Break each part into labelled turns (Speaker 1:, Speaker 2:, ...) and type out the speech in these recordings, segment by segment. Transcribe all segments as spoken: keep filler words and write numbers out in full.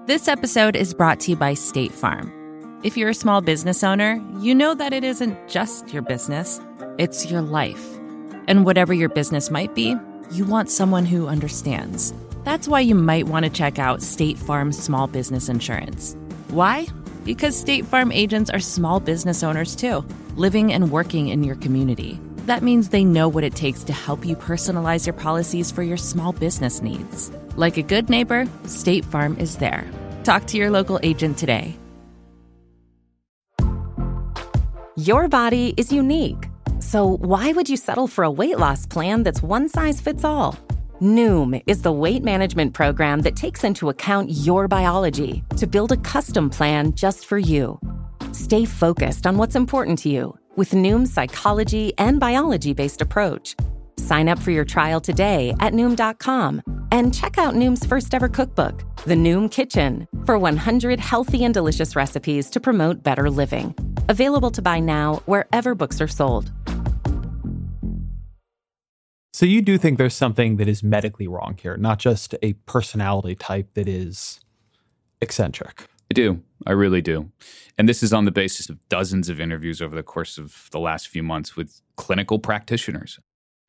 Speaker 1: This episode is brought to you by State Farm. If you're a small business owner, you know that it isn't just your business, it's your life. And whatever your business might be, you want someone who understands. That's why you might want to check out State Farm Small Business Insurance. Why? Because State Farm agents are small business owners too, living and working in your community. That means they know what it takes to help you personalize your policies for your small business needs. Like a good neighbor, State Farm is there. Talk to your local agent today.
Speaker 2: Your body is unique. So why would you settle for a weight loss plan that's one size fits all? Noom is the weight management program that takes into account your biology to build a custom plan just for you. Stay focused on what's important to you with Noom's psychology and biology-based approach. Sign up for your trial today at Noom dot com and check out Noom's first ever cookbook, The Noom Kitchen, for one hundred healthy and delicious recipes to promote better living. Available to buy now wherever books are sold.
Speaker 3: So you do think there's something that is medically wrong here, not just a personality type that is eccentric?
Speaker 4: I do. I really do. And this is on the basis of dozens of interviews over the course of the last few months with clinical practitioners.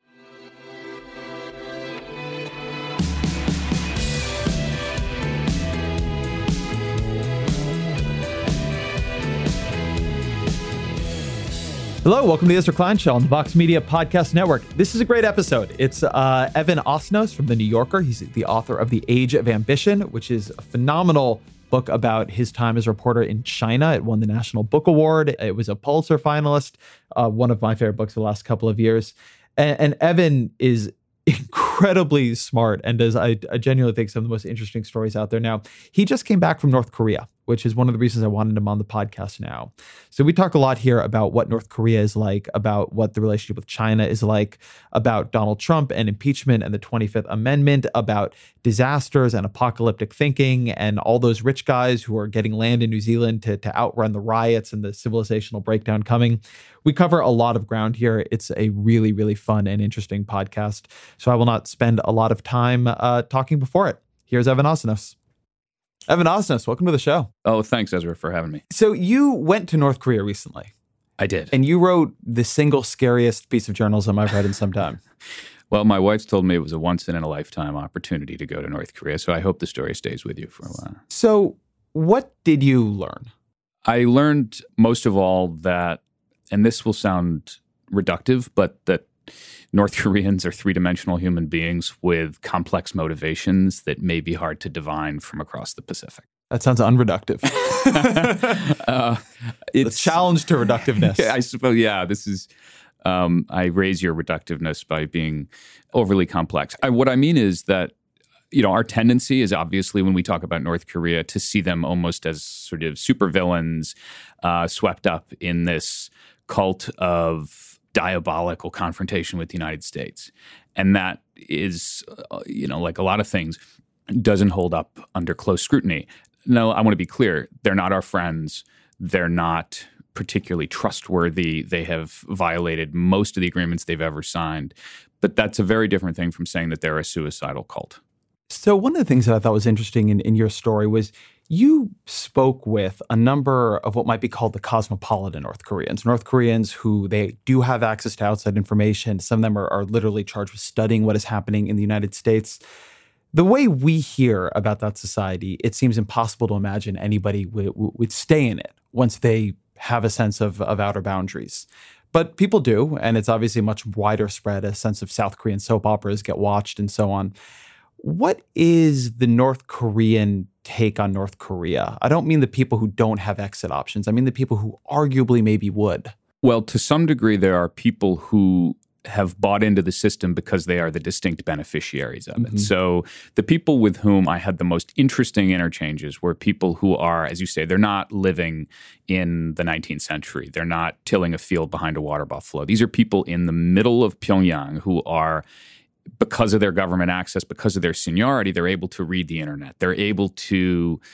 Speaker 3: Hello, welcome to the Ezra Klein Show on the Vox Media Podcast Network. This is a great episode. It's uh, Evan Osnos from The New Yorker. He's the author of The Age of Ambition, which is a phenomenal book about his time as a reporter in China. It won the National Book Award. It was a Pulitzer finalist, uh, one of my favorite books of the last couple of years. And, and Evan is incredibly smart and does, I, I genuinely think, some of the most interesting stories out there. Now, he just came back from North Korea, which is one of the reasons I wanted him on the podcast now. So we talk a lot here about what North Korea is like, about what the relationship with China is like, about Donald Trump and impeachment and the twenty-fifth Amendment, about disasters and apocalyptic thinking and all those rich guys who are getting land in New Zealand to, to outrun the riots and the civilizational breakdown coming. We cover a lot of ground here. It's a really, really fun and interesting podcast. So I will not spend a lot of time uh, talking before it. Here's Evan Osnos. Evan Osnos, welcome to the show.
Speaker 4: Oh, thanks, Ezra, for having me.
Speaker 3: So you went to North Korea recently.
Speaker 4: I did.
Speaker 3: And you wrote the single scariest piece of journalism I've read in some time.
Speaker 4: Well, my wife's told me it was a once-in-a-lifetime opportunity to go to North Korea, so I hope the story stays with you for a while.
Speaker 3: So what did you learn?
Speaker 4: I learned most of all that, and this will sound reductive, but that North Koreans are three-dimensional human beings with complex motivations that may be hard to divine from across the Pacific.
Speaker 3: That sounds unreductive.
Speaker 4: uh, it's
Speaker 3: a challenge to reductiveness.
Speaker 4: I suppose, yeah, this is, um, I raise your reductiveness by being overly complex. I, what I mean is that, you know, our tendency is obviously when we talk about North Korea to see them almost as sort of supervillains uh, swept up in this cult of diabolical confrontation with the United States. And that is, uh, you know, like a lot of things, doesn't hold up under close scrutiny. No, I want to be clear. They're not our friends. They're not particularly trustworthy. They have violated most of the agreements they've ever signed. But that's a very different thing from saying that they're a suicidal cult.
Speaker 3: So one of the things that I thought was interesting in, in your story was you spoke with a number of what might be called the cosmopolitan North Koreans, North Koreans who they do have access to outside information. Some of them are, are literally charged with studying what is happening in the United States. The way we hear about that society, it seems impossible to imagine anybody would, would stay in it once they have a sense of, of outer boundaries. But people do, and it's obviously much wider spread. A sense of South Korean soap operas get watched and so on. What is the North Korean take on North Korea? I don't mean the people who don't have exit options. I mean the people who arguably maybe would.
Speaker 4: Well, to some degree, there are people who have bought into the system because they are the distinct beneficiaries of it. Mm-hmm. So the people with whom I had the most interesting interchanges were people who are, as you say, they're not living in the nineteenth century. They're not tilling a field behind a water buffalo. These are people in the middle of Pyongyang who are, because of their government access, because of their seniority, they're able to read the internet. They're able to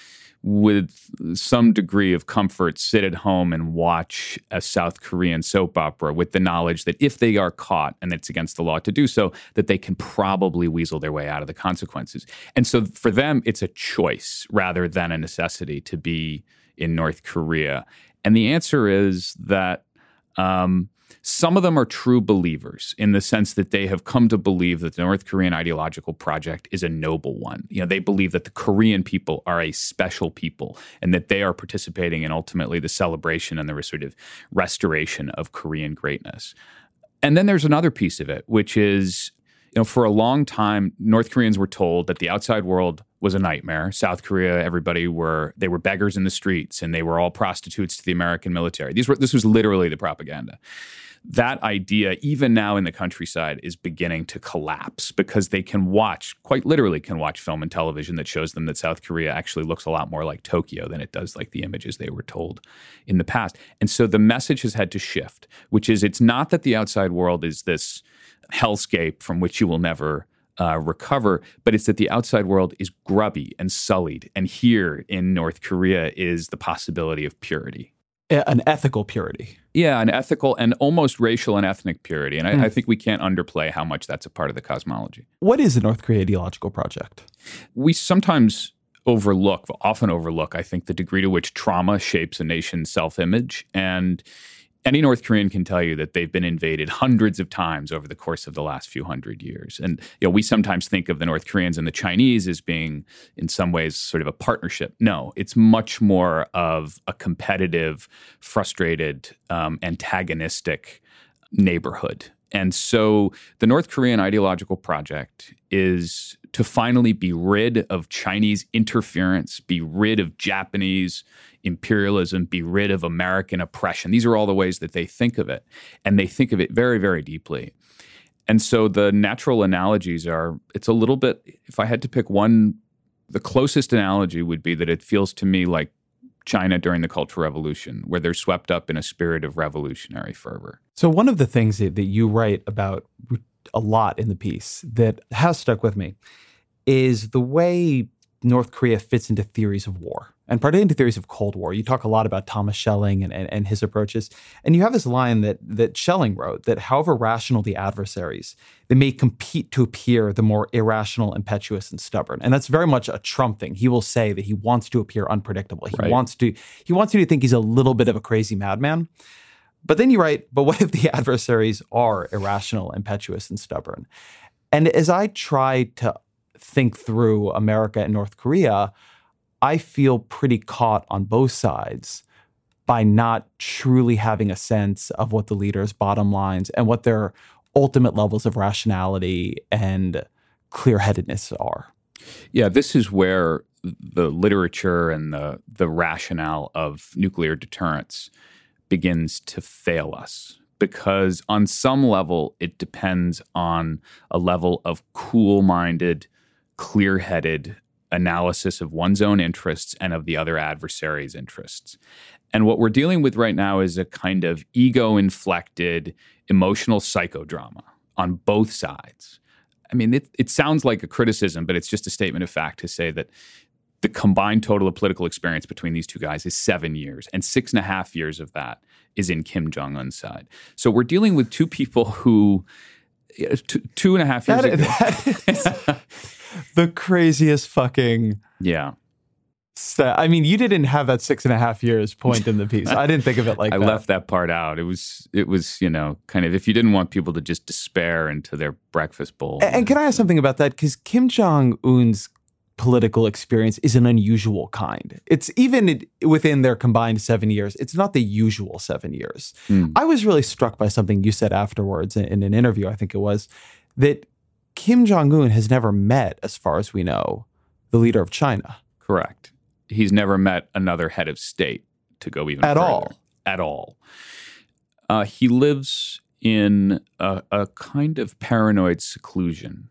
Speaker 4: with some degree of comfort, sit at home and watch a South Korean soap opera with the knowledge that if they are caught, and it's against the law to do so, that they can probably weasel their way out of the consequences. And so for them, it's a choice rather than a necessity to be in North Korea. And the answer is that um, some of them are true believers in the sense that they have come to believe that the North Korean ideological project is a noble one. You know, they believe that the Korean people are a special people and that they are participating in ultimately the celebration and the sort of restoration of Korean greatness. And then there's another piece of it, which is, you know, for a long time, North Koreans were told that the outside world was a nightmare. South Korea, everybody were, they were beggars in the streets and they were all prostitutes to the American military. These were, this was literally the propaganda. That idea, even now in the countryside, is beginning to collapse because they can watch, quite literally can watch film and television that shows them that South Korea actually looks a lot more like Tokyo than it does like the images they were told in the past. And so the message has had to shift, which is it's not that the outside world is this hellscape from which you will never uh, recover, but it's that the outside world is grubby and sullied. And here in North Korea is the possibility of purity.
Speaker 3: An ethical purity.
Speaker 4: Yeah, an ethical and almost racial and ethnic purity. And I, mm. I think we can't underplay how much that's a part of the cosmology.
Speaker 3: What is the North Korea ideological project?
Speaker 4: We sometimes overlook, often overlook, I think, the degree to which trauma shapes a nation's self-image. And any North Korean can tell you that they've been invaded hundreds of times over the course of the last few hundred years. And you know, we sometimes think of the North Koreans and the Chinese as being, in some ways, sort of a partnership. No, it's much more of a competitive, frustrated, um, antagonistic neighborhood. And so the North Korean ideological project is to finally be rid of Chinese interference, be rid of Japanese imperialism, be rid of American oppression. These are all the ways that they think of it. And they think of it very, very deeply. And so the natural analogies are, it's a little bit, if I had to pick one, the closest analogy would be that it feels to me like China during the Cultural Revolution, where they're swept up in a spirit of revolutionary fervor.
Speaker 3: So one of the things that, that you write about a lot in the piece that has stuck with me is the way North Korea fits into theories of war, and particularly into theories of Cold War. You talk a lot about Thomas Schelling and, and, and his approaches. And you have this line that that Schelling wrote, that however rational the adversaries, they may compete to appear the more irrational, impetuous, and stubborn. And that's very much a Trump thing. He will say that he wants to appear unpredictable. He
Speaker 4: right.
Speaker 3: wants to he wants you to think he's a little bit of a crazy madman. But then you write, but what if the adversaries are irrational, impetuous, and stubborn? And as I try to think through America and North Korea, I feel pretty caught on both sides by not truly having a sense of what the leaders' bottom lines and what their ultimate levels of rationality and clear-headedness are.
Speaker 4: Yeah, this is where the literature and the the rationale of nuclear deterrence begins to fail us. Because on some level, it depends on a level of cool-minded, clear-headed analysis of one's own interests and of the other adversary's interests. And what we're dealing with right now is a kind of ego-inflected emotional psychodrama on both sides. I mean, it, it sounds like a criticism, but it's just a statement of fact to say that the combined total of political experience between these two guys is seven years, and six and a half years of that is in Kim Jong-un's side. So we're dealing with two people who, two, two and a half years
Speaker 3: that,
Speaker 4: ago.
Speaker 3: That is the craziest fucking...
Speaker 4: Yeah.
Speaker 3: St- I mean, you didn't have that six and a half years point in the piece. I didn't think of it like
Speaker 4: I
Speaker 3: that.
Speaker 4: I left that part out. It was, it was, you know, kind of, if you didn't want people to just despair into their breakfast bowl.
Speaker 3: And, and can I ask something about that? Because Kim Jong-un's political experience is an unusual kind. It's even within their combined seven years, it's not the usual seven years. Mm. I was really struck by something you said afterwards in, in an interview, I think it was, that Kim Jong-un has never met, as far as we know, the leader of China.
Speaker 4: Correct. He's never met another head of state, to go even
Speaker 3: At
Speaker 4: further.
Speaker 3: all.
Speaker 4: At all. Uh, he lives in a, a kind of paranoid seclusion.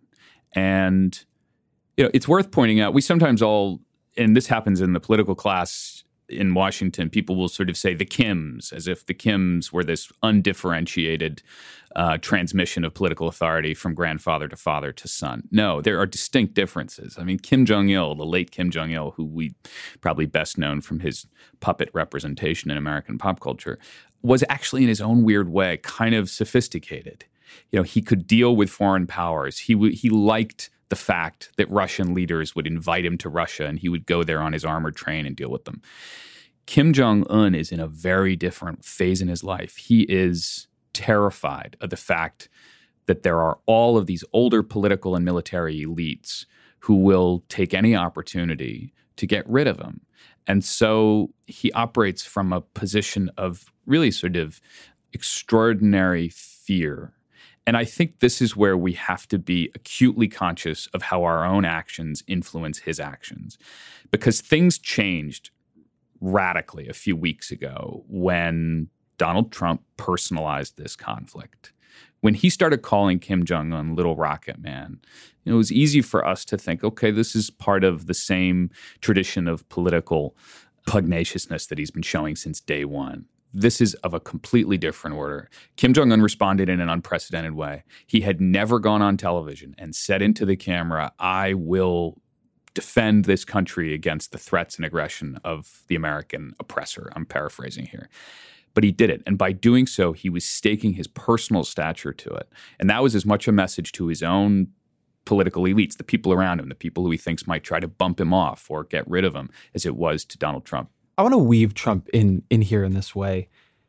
Speaker 4: And, you know, it's worth pointing out, we sometimes all, and this happens in the political class in Washington, people will sort of say the Kims, as if the Kims were this undifferentiated uh, transmission of political authority from grandfather to father to son. No, there are distinct differences. I mean, Kim Jong-il, the late Kim Jong-il, who we probably best known from his puppet representation in American pop culture, was actually in his own weird way kind of sophisticated. You know, he could deal with foreign powers. He w- he liked the fact that Russian leaders would invite him to Russia and he would go there on his armored train and deal with them. Kim Jong-un is in a very different phase in his life. He is terrified of the fact that there are all of these older political and military elites who will take any opportunity to get rid of him. And so he operates from a position of really sort of extraordinary fear. And I think this is where we have to be acutely conscious of how our own actions influence his actions. Because things changed radically a few weeks ago when Donald Trump personalized this conflict. When he started calling Kim Jong-un Little Rocket Man, it was easy for us to think, okay, this is part of the same tradition of political pugnaciousness that he's been showing since day one. This is of a completely different order. Kim Jong-un responded in an unprecedented way. He had never gone on television and said into the camera, I will defend this country against the threats and aggression of the American oppressor. I'm paraphrasing here. But he did it. And by doing so, he was staking his personal stature to it. And that was as much a message to his own political elites, the people around him, the people who he thinks might try to bump him off or get rid of him, as it was to Donald Trump.
Speaker 3: I want to weave Trump in, in here in this way.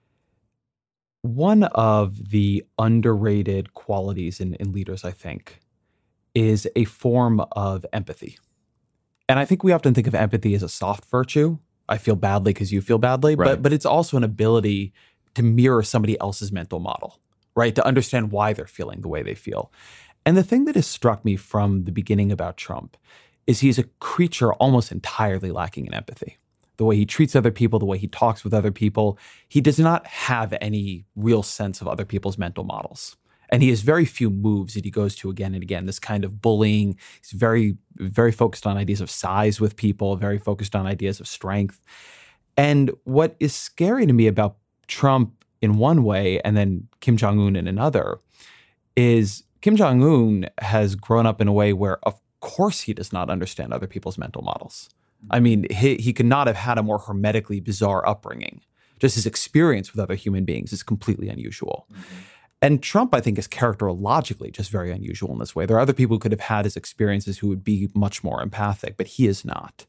Speaker 3: One of the underrated qualities in, in leaders, I think, is a form of empathy. And I think we often think of empathy as a soft virtue. I feel badly because you feel badly,
Speaker 4: Right.
Speaker 3: but but it's also an ability to mirror somebody else's mental model, right? To understand why they're feeling the way they feel. And the thing that has struck me from the beginning about Trump is he's a creature almost entirely lacking in empathy. The way he treats other people, the way he talks with other people, he does not have any real sense of other people's mental models. And he has very few moves that he goes to again and again, this kind of bullying. He's very, very focused on ideas of size with people, very focused on ideas of strength. And what is scary to me about Trump in one way and then Kim Jong-un in another is Kim Jong-un has grown up in a way where, of course, he does not understand other people's mental models. I mean, he, he could not have had a more hermetically bizarre upbringing. Just his experience with other human beings is completely unusual. Mm-hmm. And Trump, I think, is characterologically just very unusual in this way. There are other people who could have had his experiences who would be much more empathic, but he is not.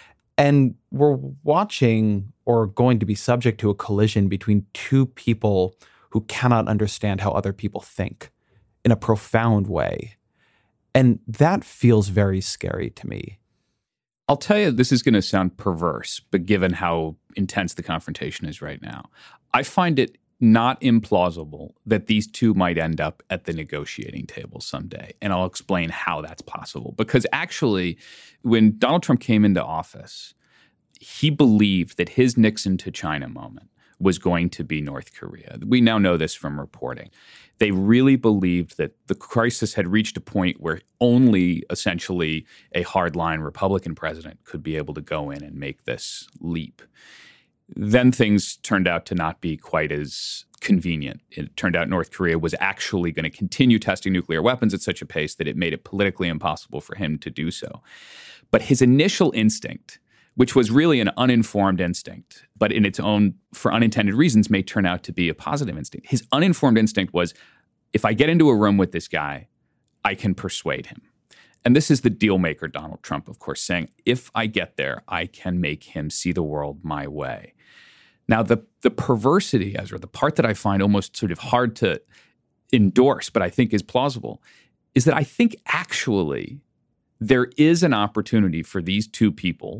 Speaker 3: And we're watching or going to be subject to a collision between two people who cannot understand how other people think in a profound way. And that feels very scary to me.
Speaker 4: I'll tell you, this is going to sound perverse, but given how intense the confrontation is right now, I find it not implausible that these two might end up at the negotiating table someday. And I'll explain how that's possible. Because actually, when Donald Trump came into office, he believed that his Nixon to China moment was going to be North Korea. We now know this from reporting. They really believed that the crisis had reached a point where only essentially a hardline Republican president could be able to go in and make this leap. Then things turned out to not be quite as convenient. It turned out North Korea was actually going to continue testing nuclear weapons at such a pace that it made it politically impossible for him to do so. But his initial instinct, which was really an uninformed instinct, but in its own, for unintended reasons, may turn out to be a positive instinct. His uninformed instinct was, if I get into a room with this guy, I can persuade him. And this is the deal maker, Donald Trump, of course, saying, if I get there, I can make him see the world my way. Now, the the perversity, Ezra, the part that I find almost sort of hard to endorse, but I think is plausible, is that I think actually there is an opportunity for these two people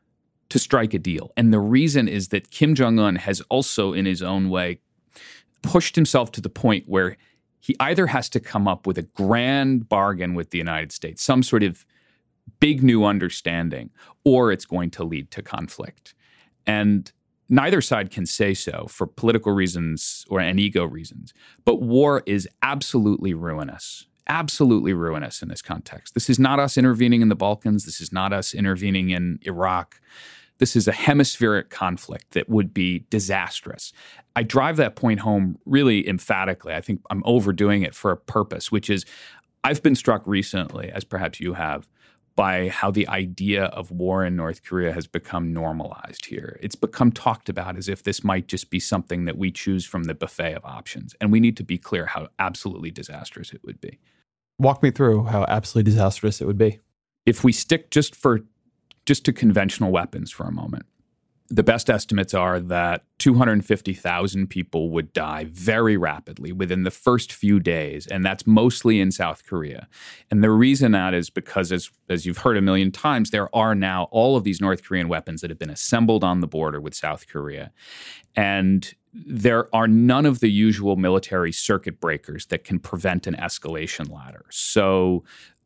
Speaker 4: to strike a deal. And the reason is that Kim Jong-un has also, in his own way, pushed himself to the point where he either has to come up with a grand bargain with the United States, some sort of big new understanding, or it's going to lead to conflict. And neither side can say so for political reasons or and ego reasons. But war is absolutely ruinous, absolutely ruinous in this context. This is not us intervening in the Balkans. This is not us intervening in Iraq. This is a hemispheric conflict that would be disastrous. I drive that point home really emphatically. I think I'm overdoing it for a purpose, which is I've been struck recently, as perhaps you have, by how the idea of war in North Korea has become normalized here. It's become talked about as if this might just be something that we choose from the buffet of options. And we need to be clear how absolutely disastrous it would be.
Speaker 3: Walk me through how absolutely disastrous it would be.
Speaker 4: If we stick just for just to conventional weapons for a moment, the best estimates are that two hundred fifty thousand people would die very rapidly within the first few days, and that's mostly in South Korea. And the reason that is because, as, as you've heard a million times, there are now all of these North Korean weapons that have been assembled on the border with South Korea. And there are none of the usual military circuit breakers that can prevent an escalation ladder. So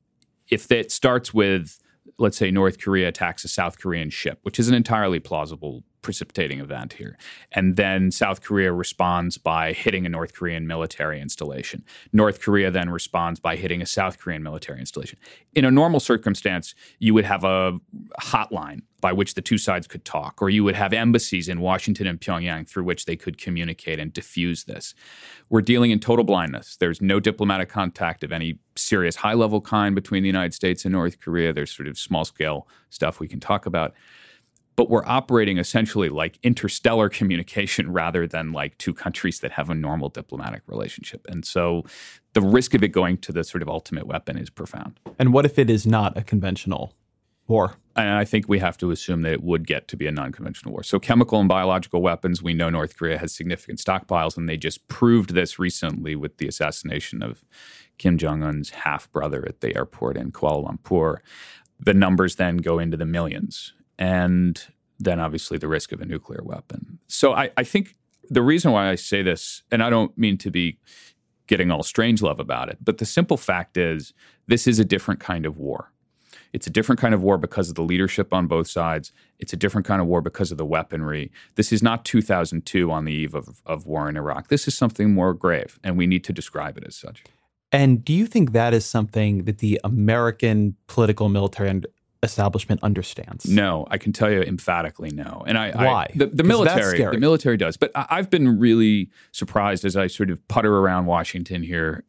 Speaker 4: if it starts with, let's say, North Korea attacks a South Korean ship, which is an entirely plausible precipitating event here, and then South Korea responds by hitting a North Korean military installation. North Korea then responds by hitting a South Korean military installation. In a normal circumstance, you would have a hotline by which the two sides could talk, or you would have embassies in Washington and Pyongyang through which they could communicate and diffuse this. We're dealing in total blindness. There's no diplomatic contact of any serious high-level kind between the United States and North Korea. There's sort of small-scale stuff we can talk about. But we're operating essentially like interstellar communication rather than like two countries that have a normal diplomatic relationship. And so the risk of it going to the sort of ultimate weapon is profound.
Speaker 3: And what if it is not a conventional war?
Speaker 4: And I think we have to assume that it would get to be a non-conventional war. So chemical and biological weapons, we know North Korea has significant stockpiles, and they just proved this recently with the assassination of Kim Jong-un's half-brother at the airport in Kuala Lumpur. The numbers then go into the millions. And then obviously the risk of a nuclear weapon. So I, I think the reason why I say this, and I don't mean to be getting all strangelove about it, but the simple fact is this is a different kind of war. It's a different kind of war because of the leadership on both sides. It's a different kind of war because of the weaponry. This is not two thousand two on the eve of, of war in Iraq. This is something more grave, and we need to describe it as such.
Speaker 3: And do you think that is something that the American political military and establishment understands?
Speaker 4: No, I can tell you emphatically no. And I,
Speaker 3: why?
Speaker 4: I, the, the military, the military does. But I, I've been really surprised as I sort of putter around Washington here,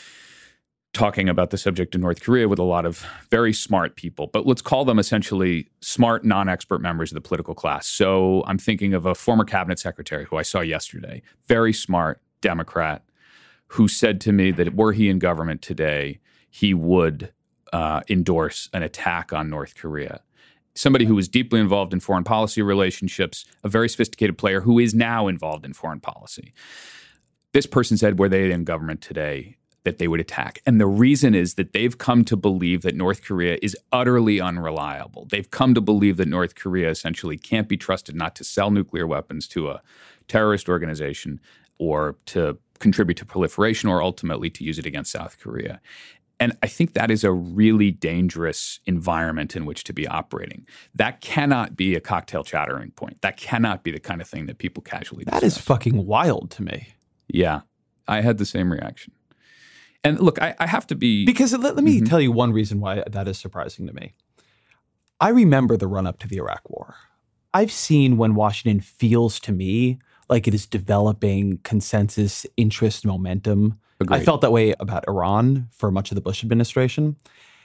Speaker 4: talking about the subject of North Korea with a lot of very smart people. But let's call them essentially smart, non-expert members of the political class. So I'm thinking of a former cabinet secretary who I saw yesterday, very smart Democrat, who said to me that were he in government today, he would Uh, endorse an attack on North Korea. Somebody who was deeply involved in foreign policy relationships, a very sophisticated player who is now involved in foreign policy. This person said, were they in government today, that they would attack. And the reason is that they've come to believe that North Korea is utterly unreliable. They've come to believe that North Korea essentially can't be trusted not to sell nuclear weapons to a terrorist organization or to contribute to proliferation or ultimately to use it against South Korea. And I think that is a really dangerous environment in which to be operating. That cannot be a cocktail chattering point. That cannot be the kind of thing that people casually discuss.
Speaker 3: That is fucking wild to me.
Speaker 4: Yeah, I had the same reaction. And look, I, I have to be...
Speaker 3: Because let, let me mm-hmm. tell you one reason why that is surprising to me. I remember the run-up to the Iraq War. I've seen when Washington feels to me like it is developing consensus, interest, momentum. Agreed. I felt that way about Iran for much of the Bush administration.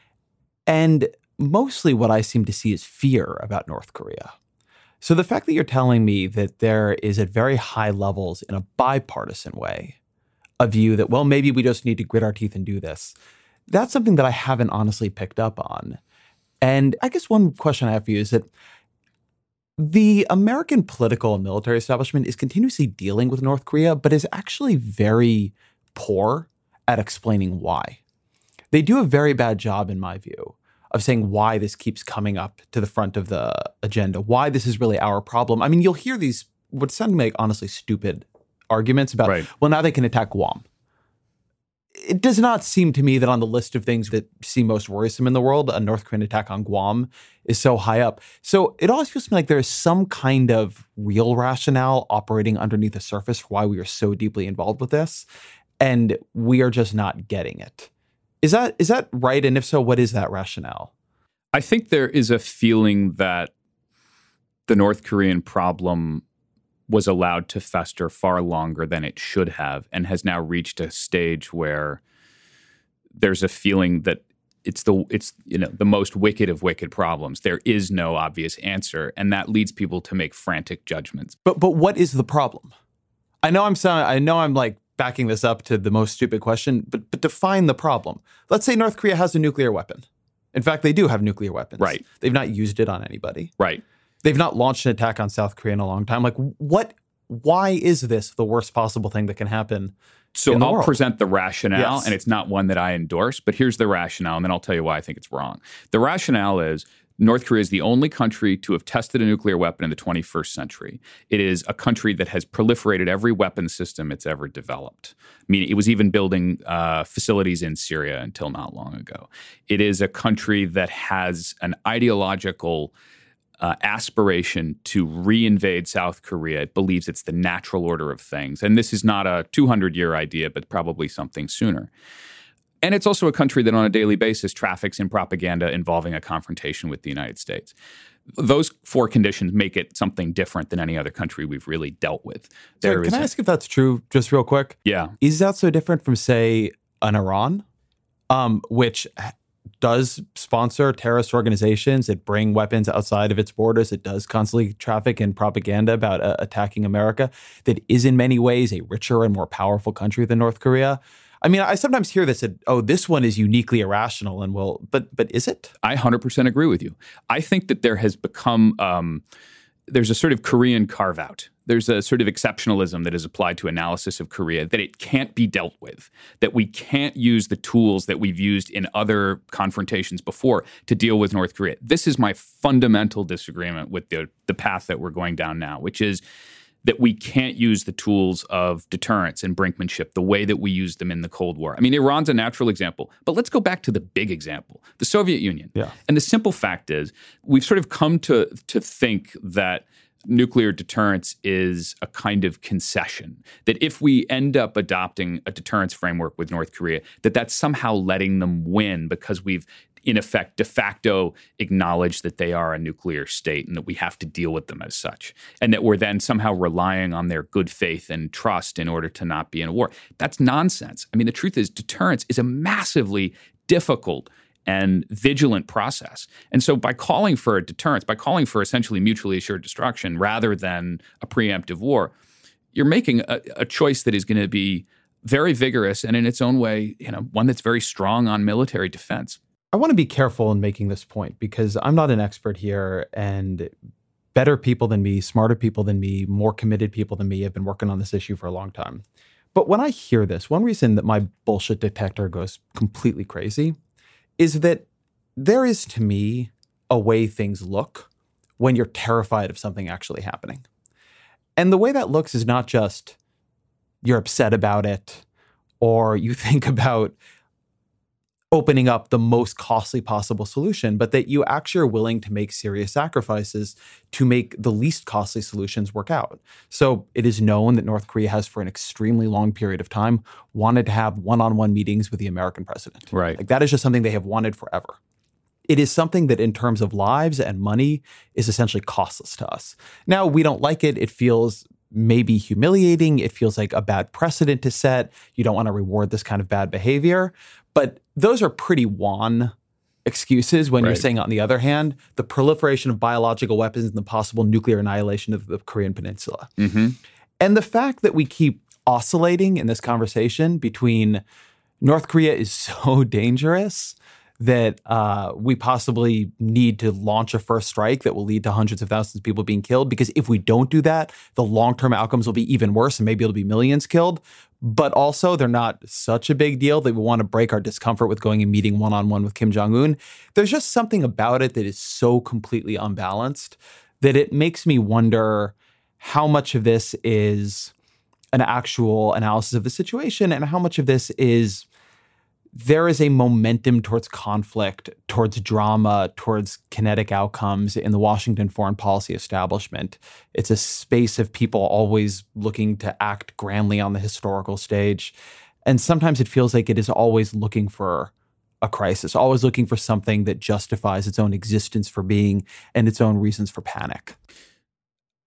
Speaker 3: And mostly what I seem to see is fear about North Korea. So the fact that you're telling me that there is at very high levels in a bipartisan way a view that, well, maybe we just need to grit our teeth and do this, that's something that I haven't honestly picked up on. And I guess one question I have for you is that the American political and military establishment is continuously dealing with North Korea, but is actually very poor at explaining why. They do a very bad job, in my view, of saying why this keeps coming up to the front of the agenda, why this is really our problem. I mean, you'll hear these, what sound like honestly stupid arguments about, right. well, now they can attack Guam. It does not seem to me that on the list of things that seem most worrisome in the world, a North Korean attack on Guam is so high up. So it always feels to me like there is some kind of real rationale operating underneath the surface for why we are so deeply involved with this. And we are just not getting it. Is that is that right? And if so, what is that rationale?
Speaker 4: I think there is a feeling that the North Korean problem was allowed to fester far longer than it should have and has now reached a stage where there's a feeling that it's the it's you know the most wicked of wicked problems. There is no obvious answer, and that leads people to make frantic judgments.
Speaker 3: But but what is the problem? I know I'm sound, I know I'm like backing this up to the most stupid question, but but define the problem. Let's say North Korea has a nuclear weapon. In fact, they do have nuclear weapons.
Speaker 4: Right.
Speaker 3: They've not used it on anybody.
Speaker 4: Right.
Speaker 3: They've not launched an attack on South Korea in a long time. Like, what? Why is this the worst possible thing that can happen?
Speaker 4: So
Speaker 3: in the
Speaker 4: I'll
Speaker 3: world?
Speaker 4: present the rationale,
Speaker 3: Yes.
Speaker 4: and it's not one that I endorse, but here's the rationale, and then I'll tell you why I think it's wrong. The rationale is North Korea is the only country to have tested a nuclear weapon in the twenty-first century. It is a country that has proliferated every weapon system it's ever developed. Meaning, it was even building uh, facilities in Syria until not long ago. It is a country that has an ideological Uh, aspiration to reinvade South Korea. It believes it's the natural order of things. And this is not a two hundred year idea, but probably something sooner. And it's also a country that on a daily basis traffics in propaganda involving a confrontation with the United States. Those four conditions make it something different than any other country we've really dealt with. There
Speaker 3: Sorry, can
Speaker 4: is
Speaker 3: I
Speaker 4: a-
Speaker 3: ask if that's true, just real quick?
Speaker 4: Yeah.
Speaker 3: Is that so different from, say, an Iran, um, which does sponsor terrorist organizations? It bring weapons outside of its borders. It does constantly traffic in propaganda about uh, attacking America. That is in many ways a richer and more powerful country than North Korea. I mean, I sometimes hear this, that, oh, this one is uniquely irrational, and well, but but is it?
Speaker 4: I one hundred percent agree with you. I think that there has become, um, there's a sort of Korean carve-out. There's a sort of exceptionalism that is applied to analysis of Korea, that it can't be dealt with, that we can't use the tools that we've used in other confrontations before to deal with North Korea. This is my fundamental disagreement with the, the path that we're going down now, which is that we can't use the tools of deterrence and brinkmanship the way that we used them in the Cold War. I mean, Iran's a natural example, but let's go back to the big example, the Soviet Union.
Speaker 3: Yeah.
Speaker 4: And the simple fact is, we've sort of come to to think that nuclear deterrence is a kind of concession, that if we end up adopting a deterrence framework with North Korea, that that's somehow letting them win because we've in effect, de facto acknowledge that they are a nuclear state and that we have to deal with them as such, and that we're then somehow relying on their good faith and trust in order to not be in a war. That's nonsense. I mean, the truth is deterrence is a massively difficult and vigilant process. And so by calling for a deterrence, by calling for essentially mutually assured destruction rather than a preemptive war, you're making a, a choice that is going to be very vigorous and in its own way, you know, one that's very strong on military defense.
Speaker 3: I want to be careful in making this point because I'm not an expert here, and better people than me, smarter people than me, more committed people than me have been working on this issue for a long time. But when I hear this, one reason that my bullshit detector goes completely crazy is that there is, to me, a way things look when you're terrified of something actually happening. And the way that looks is not just you're upset about it or you think about opening up the most costly possible solution, but that you actually are willing to make serious sacrifices to make the least costly solutions work out. So it is known that North Korea has, for an extremely long period of time, wanted to have one-on-one meetings with the American president.
Speaker 4: Right.
Speaker 3: Like that is just something they have wanted forever. It is something that in terms of lives and money is essentially costless to us. Now, we don't like it. It feels maybe humiliating. It feels like a bad precedent to set. You don't want to reward this kind of bad behavior. But those are pretty wan excuses when
Speaker 4: Right.
Speaker 3: you're saying, on the other hand, the proliferation of biological weapons and the possible nuclear annihilation of the Korean Peninsula.
Speaker 4: Mm-hmm.
Speaker 3: And the fact that we keep oscillating in this conversation between North Korea is so dangerous that uh, we possibly need to launch a first strike that will lead to hundreds of thousands of people being killed. Because if we don't do that, the long-term outcomes will be even worse and maybe it'll be millions killed. But also, they're not such a big deal that we want to break our discomfort with going and meeting one-on-one with Kim Jong-un. There's just something about it that is so completely unbalanced that it makes me wonder how much of this is an actual analysis of the situation and how much of this is there is a momentum towards conflict, towards drama, towards kinetic outcomes in the Washington foreign policy establishment. It's a space of people always looking to act grandly on the historical stage. And sometimes it feels like it is always looking for a crisis, always looking for something that justifies its own existence for being and its own reasons for panic.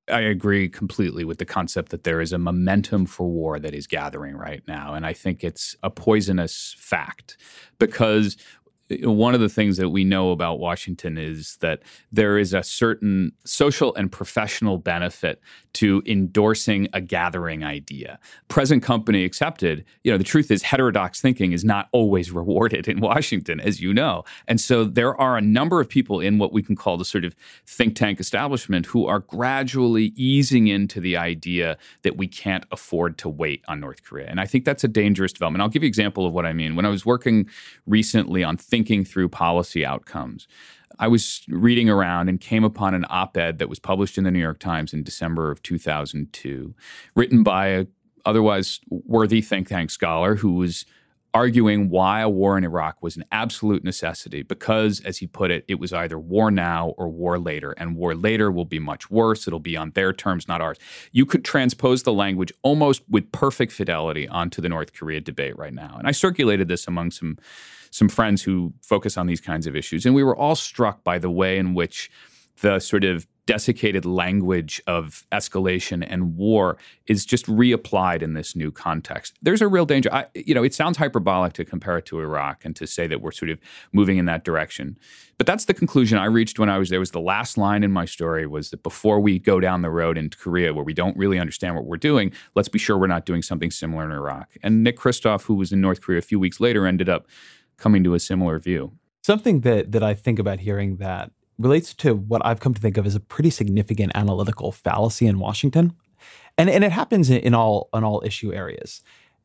Speaker 4: I agree completely with the concept that there is a momentum for war that is gathering right now. And I think it's a poisonous fact because one of the things that we know about Washington is that there is a certain social and professional benefit to endorsing a gathering idea. Present company accepted, you know, the truth is heterodox thinking is not always rewarded in Washington, as you know. And so there are a number of people in what we can call the sort of think tank establishment who are gradually easing into the idea that we can't afford to wait on North Korea. And I think that's a dangerous development. I'll give you an example of what I mean. When I was working recently on thinking through policy outcomes, I was reading around and came upon an op-ed that was published in the New York Times in December of two thousand two, written by a otherwise worthy think tank scholar who was arguing why a war in Iraq was an absolute necessity because, as he put it, it was either war now or war later, and war later will be much worse. It'll be on their terms, not ours. You could transpose the language almost with perfect fidelity onto the North Korea debate right now. And I circulated this among some some friends who focus on these kinds of issues. And we were all struck by the way in which the sort of desiccated language of escalation and war is just reapplied in this new context. There's a real danger. I, you know, it sounds hyperbolic to compare it to Iraq and to say that we're sort of moving in that direction. But that's the conclusion I reached when I was there. Was the last line in my story was that before we go down the road into Korea where we don't really understand what we're doing, let's be sure we're not doing something similar in Iraq. And Nick Kristof, who was in North Korea a few weeks later, ended up coming to a similar view.
Speaker 3: Something that that I think about hearing that relates to what I've come to think of as a pretty significant analytical fallacy in Washington. And, and it happens in, in all in all issue areas.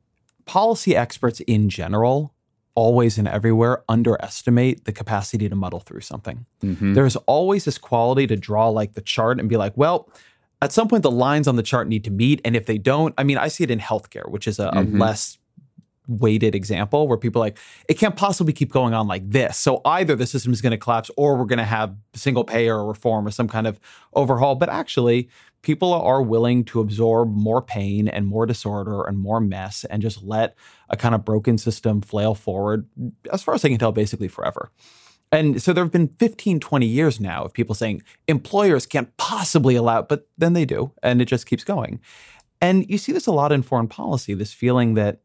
Speaker 3: Policy experts in general, always and everywhere, underestimate the capacity to muddle through something. Mm-hmm. There's always this quality to draw like the chart and be like, well, at some point the lines on the chart need to meet. And if they don't, I mean, I see it in healthcare, which is a, mm-hmm. a less weighted example where people are like, it can't possibly keep going on like this. So either the system is going to collapse or we're going to have single payer reform or some kind of overhaul. But actually, people are willing to absorb more pain and more disorder and more mess and just let a kind of broken system flail forward, as far as I can tell, basically forever. And so there have been fifteen, twenty years now of people saying employers can't possibly allow it, but then they do, and it just keeps going. And you see this a lot in foreign policy, this feeling that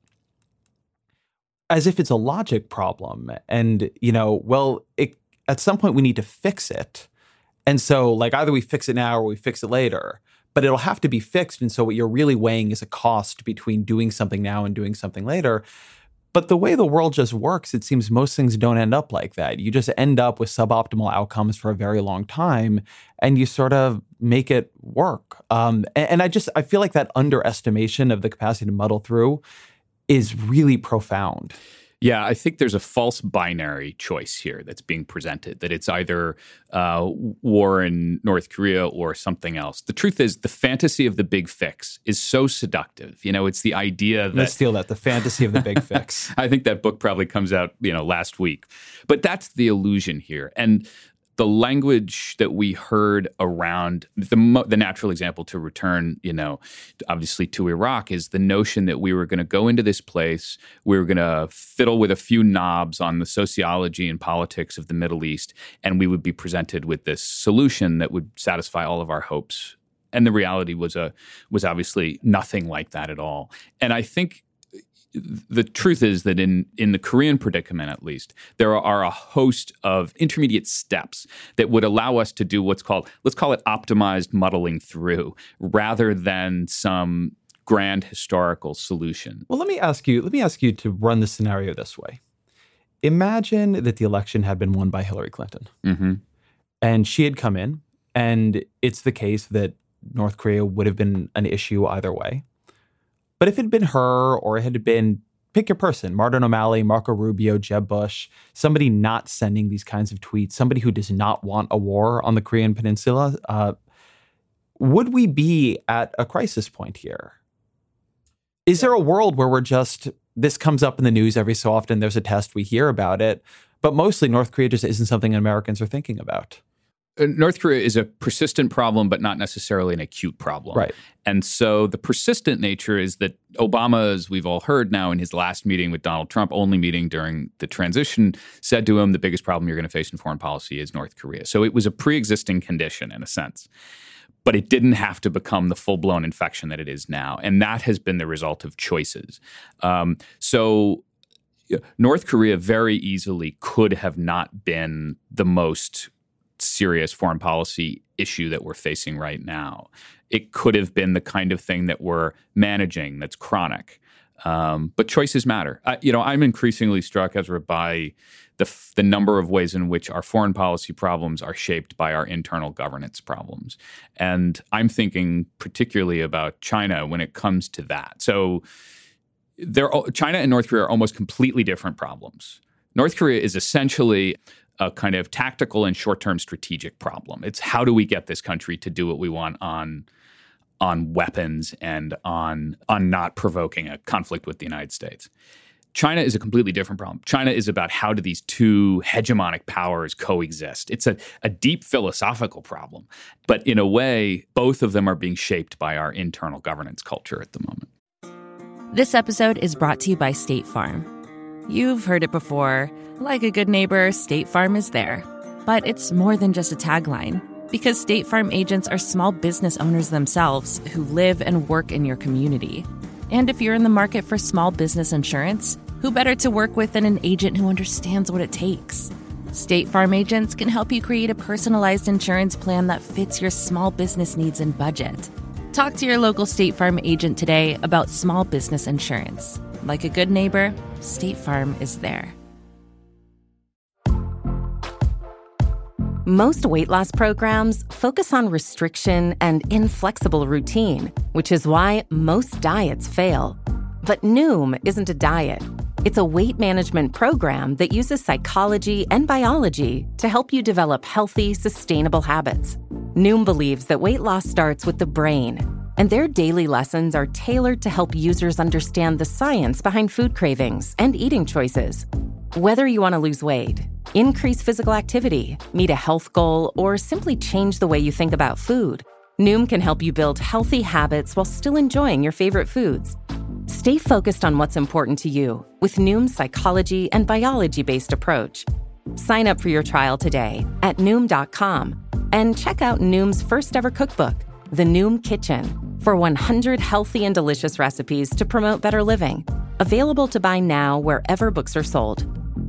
Speaker 3: as if it's a logic problem. And, you know, well, it, at some point we need to fix it. And so like either we fix it now or we fix it later, but it'll have to be fixed. And so what you're really weighing is a cost between doing something now and doing something later. But the way the world just works, it seems most things don't end up like that. You just end up with suboptimal outcomes for a very long time, and you sort of make it work. Um, and, and I just, I feel like that underestimation of the capacity to muddle through is really profound.
Speaker 4: Yeah, I think there's a false binary choice here that's being presented, that it's either uh, war in North Korea or something else. The truth is the fantasy of the big fix is so seductive. You know, it's the idea that—
Speaker 3: Let's steal that, the fantasy of the big fix.
Speaker 4: I think that book probably comes out, you know, last week. But that's the illusion here. And the language that we heard around the the natural example to return, you know, obviously to Iraq is the notion that we were going to go into this place, we were going to fiddle with a few knobs on the sociology and politics of the Middle East, and we would be presented with this solution that would satisfy all of our hopes. And the reality was a was obviously nothing like that at all. And I think the truth is that in, in the Korean predicament, at least, there are a host of intermediate steps that would allow us to do what's called, let's call it optimized muddling through, rather than some grand historical solution.
Speaker 3: Well, let me ask you, let me ask you to run the scenario this way. Imagine that the election had been won by Hillary Clinton, mm-hmm. and she had come in, and it's the case that North Korea would have been an issue either way. But if it had been her, or it had been, pick your person, Martin O'Malley, Marco Rubio, Jeb Bush, somebody not sending these kinds of tweets, somebody who does not want a war on the Korean Peninsula, uh, would we be at a crisis point here? Is there a world where we're just, this comes up in the news every so often, there's a test, we hear about it, but mostly North Korea just isn't something Americans are thinking about?
Speaker 4: North Korea is a persistent problem, but not necessarily an acute problem.
Speaker 3: Right.
Speaker 4: And so the persistent nature is that Obama, as we've all heard now in his last meeting with Donald Trump, only meeting during the transition, said to him, the biggest problem you're going to face in foreign policy is North Korea. So it was a pre-existing condition in a sense. but it didn't have to become the full-blown infection that it is now. And that has been the result of choices. Um, so North Korea very easily could have not been the most serious foreign policy issue that we're facing right now. It could have been the kind of thing that we're managing that's chronic. Um, but choices matter. I, you know, I'm increasingly struck, Ezra, by the f- the number of ways in which our foreign policy problems are shaped by our internal governance problems. And I'm thinking particularly about China when it comes to that. So there, China and North Korea are almost completely different problems. North Korea is essentially a kind of tactical and short-term strategic problem. It's how do we get this country to do what we want on on weapons and on, on not provoking a conflict with the United States. China is a completely different problem. China is about how do these two hegemonic powers coexist. It's a, a deep philosophical problem. But in a way, both of them are being shaped by our internal governance culture at the moment.
Speaker 1: This episode is brought to you by State Farm. You've heard it before. Like a good neighbor, State Farm is there. But it's more than just a tagline. Because State Farm agents are small business owners themselves who live and work in your community. And if you're in the market for small business insurance, who better to work with than an agent who understands what it takes? State Farm agents can help you create a personalized insurance plan that fits your small business needs and budget. Talk to your local State Farm agent today about small business insurance. Like a good neighbor, State Farm is there.
Speaker 2: Most weight loss programs focus on restriction and inflexible routine, which is why most diets fail. But Noom isn't a diet. It's a weight management program that uses psychology and biology to help you develop healthy, sustainable habits. Noom believes that weight loss starts with the brain, and their daily lessons are tailored to help users understand the science behind food cravings and eating choices. Whether you want to lose weight, increase physical activity, meet a health goal, or simply change the way you think about food, Noom can help you build healthy habits while still enjoying your favorite foods. Stay focused on what's important to you with Noom's psychology and biology-based approach. Sign up for your trial today at Noom dot com and check out Noom's first ever cookbook, The Noom Kitchen, for one hundred healthy and delicious recipes to promote better living. Available to buy now wherever books are sold.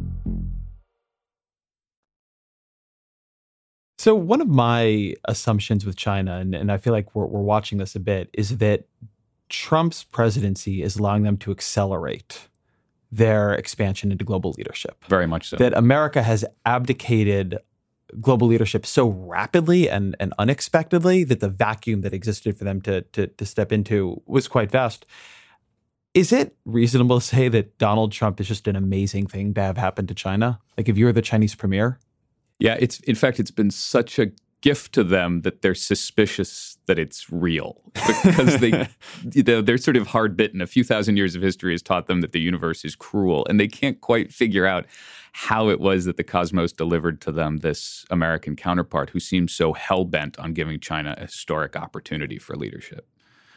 Speaker 3: So one of my assumptions with China, and, and I feel like we're, we're watching this a bit, is that Trump's presidency is allowing them to accelerate their expansion into global leadership.
Speaker 4: Very much so.
Speaker 3: That America has abdicated global leadership so rapidly and, and unexpectedly that the vacuum that existed for them to, to, to step into was quite vast. Is it reasonable to say that Donald Trump is just an amazing thing to have happened to China? Like if you're the Chinese premier?
Speaker 4: Yeah, it's in fact, it's been such a gift to them that they're suspicious that it's real because they, you know, they're sort of hard bitten. A few thousand years of history has taught them that the universe is cruel, and they can't quite figure out how it was that the cosmos delivered to them this American counterpart who seems so hell-bent on giving China a historic opportunity for leadership.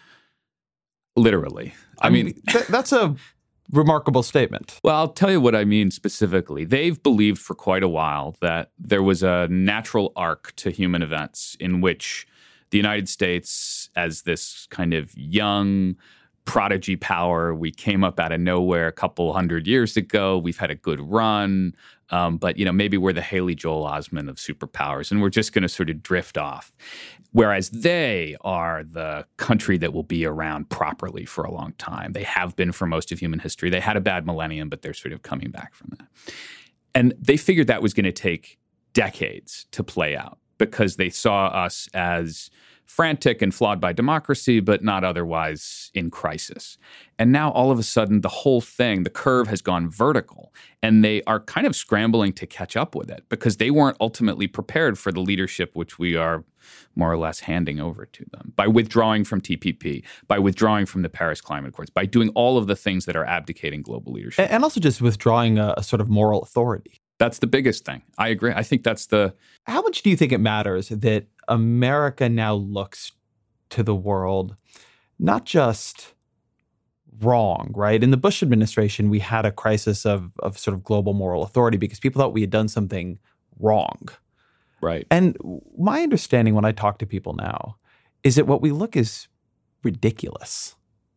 Speaker 4: Literally. I, I mean,
Speaker 3: mean th- that's a remarkable statement.
Speaker 4: Well, I'll tell you what I mean specifically. They've believed for quite a while that there was a natural arc to human events in which the United States, as this kind of young prodigy power, we came up out of nowhere a couple hundred years ago. We've had a good run. Um, but, you know, maybe we're the Haley Joel Osment of superpowers, and we're just going to sort of drift off. Whereas they are the country that will be around properly for a long time. They have been for most of human history. They had a bad millennium, but they're sort of coming back from that. And they figured that was going to take decades to play out because they saw us as frantic and flawed by democracy, but not otherwise in crisis. And now all of a sudden, the whole thing, the curve has gone vertical, and they are kind of scrambling to catch up with it because they weren't ultimately prepared for the leadership which we are more or less handing over to them by withdrawing from T P P, by withdrawing from the Paris Climate Accords, by doing all of the things that are abdicating global leadership.
Speaker 3: And also just withdrawing a, a sort of moral authority.
Speaker 4: That's the biggest thing. I agree. I think that's the...
Speaker 3: How much do you think it matters that America now looks to the world not just wrong, right? In the Bush administration, we had a crisis of, of sort of global moral authority because people thought we had done something wrong.
Speaker 4: Right.
Speaker 3: And my understanding when I talk to people now is that what we look is ridiculous.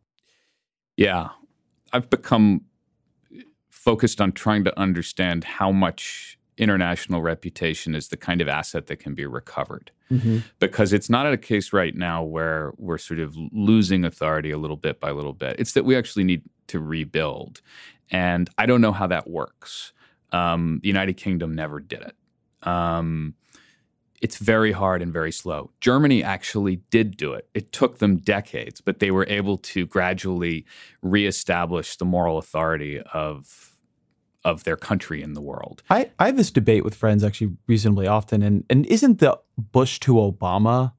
Speaker 4: Yeah. I've become focused on trying to understand how much international reputation is the kind of asset that can be recovered. Mm-hmm. Because it's not a case right now where we're sort of losing authority a little bit by little bit. It's that we actually need to rebuild. And I don't know how that works. Um, the United Kingdom never did it. Um, it's very hard and very slow. Germany actually did do it. It took them decades, but they were able to gradually reestablish the moral authority of of their country in the world.
Speaker 3: I, I have this debate with friends actually reasonably often, and, and isn't the Bush to Obama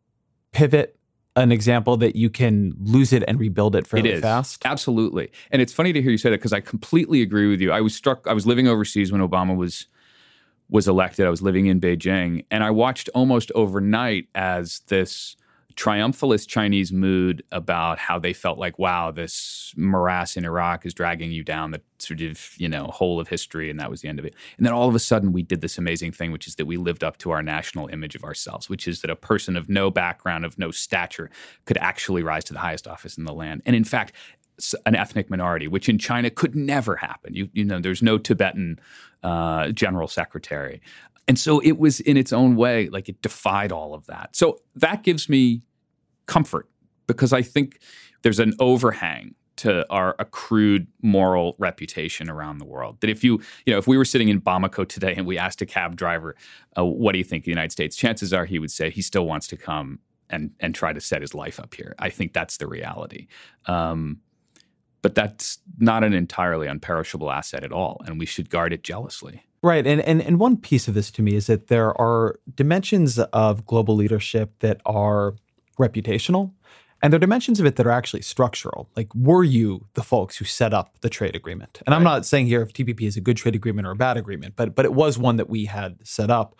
Speaker 3: pivot an example that you can lose it and rebuild it fairly
Speaker 4: it is.
Speaker 3: fast?
Speaker 4: Absolutely. And it's funny to hear you say that because I completely agree with you. I was struck, I was living overseas when Obama was was elected. I was living in Beijing, and I watched almost overnight as this triumphalist Chinese mood about how they felt like, wow, this morass in Iraq is dragging you down the sort of, you know, whole of history, and that was the end of it. And then all of a sudden we did this amazing thing, which is that we lived up to our national image of ourselves, which is that a person of no background, of no stature, could actually rise to the highest office in the land. And in fact, an ethnic minority, which in China could never happen. You, you know, there's no Tibetan uh, general secretary. And so it was in its own way, like it defied all of that. So that gives me comfort because I think there's an overhang to our accrued moral reputation around the world. That if you, you know, if we were sitting in Bamako today and we asked a cab driver, uh, what do you think of the United States? Chances are he would say he still wants to come and and try to set his life up here. I think that's the reality. Um, but that's not an entirely unperishable asset at all, and we should guard it jealously.
Speaker 3: Right. And, and and one piece of this to me is that there are dimensions of global leadership that are reputational, and there are dimensions of it that are actually structural. Like, were you the folks who set up the trade agreement? And right. I'm not saying here if T P P is a good trade agreement or a bad agreement, but but it was one that we had set up.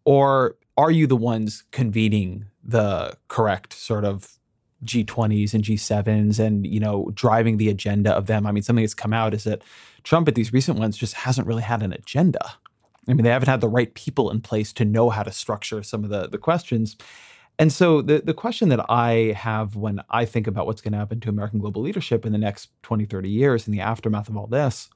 Speaker 3: Or are you the ones convening the correct sort of G twenties and G sevens and, you know, driving the agenda of them? I mean, something that's come out is that Trump at these recent ones just hasn't really had an agenda. I mean, they haven't had the right people in place to know how to structure some of the, the questions. And so the, the question that I have when I think about what's going to happen to American global leadership in the next twenty, thirty years in the aftermath of all this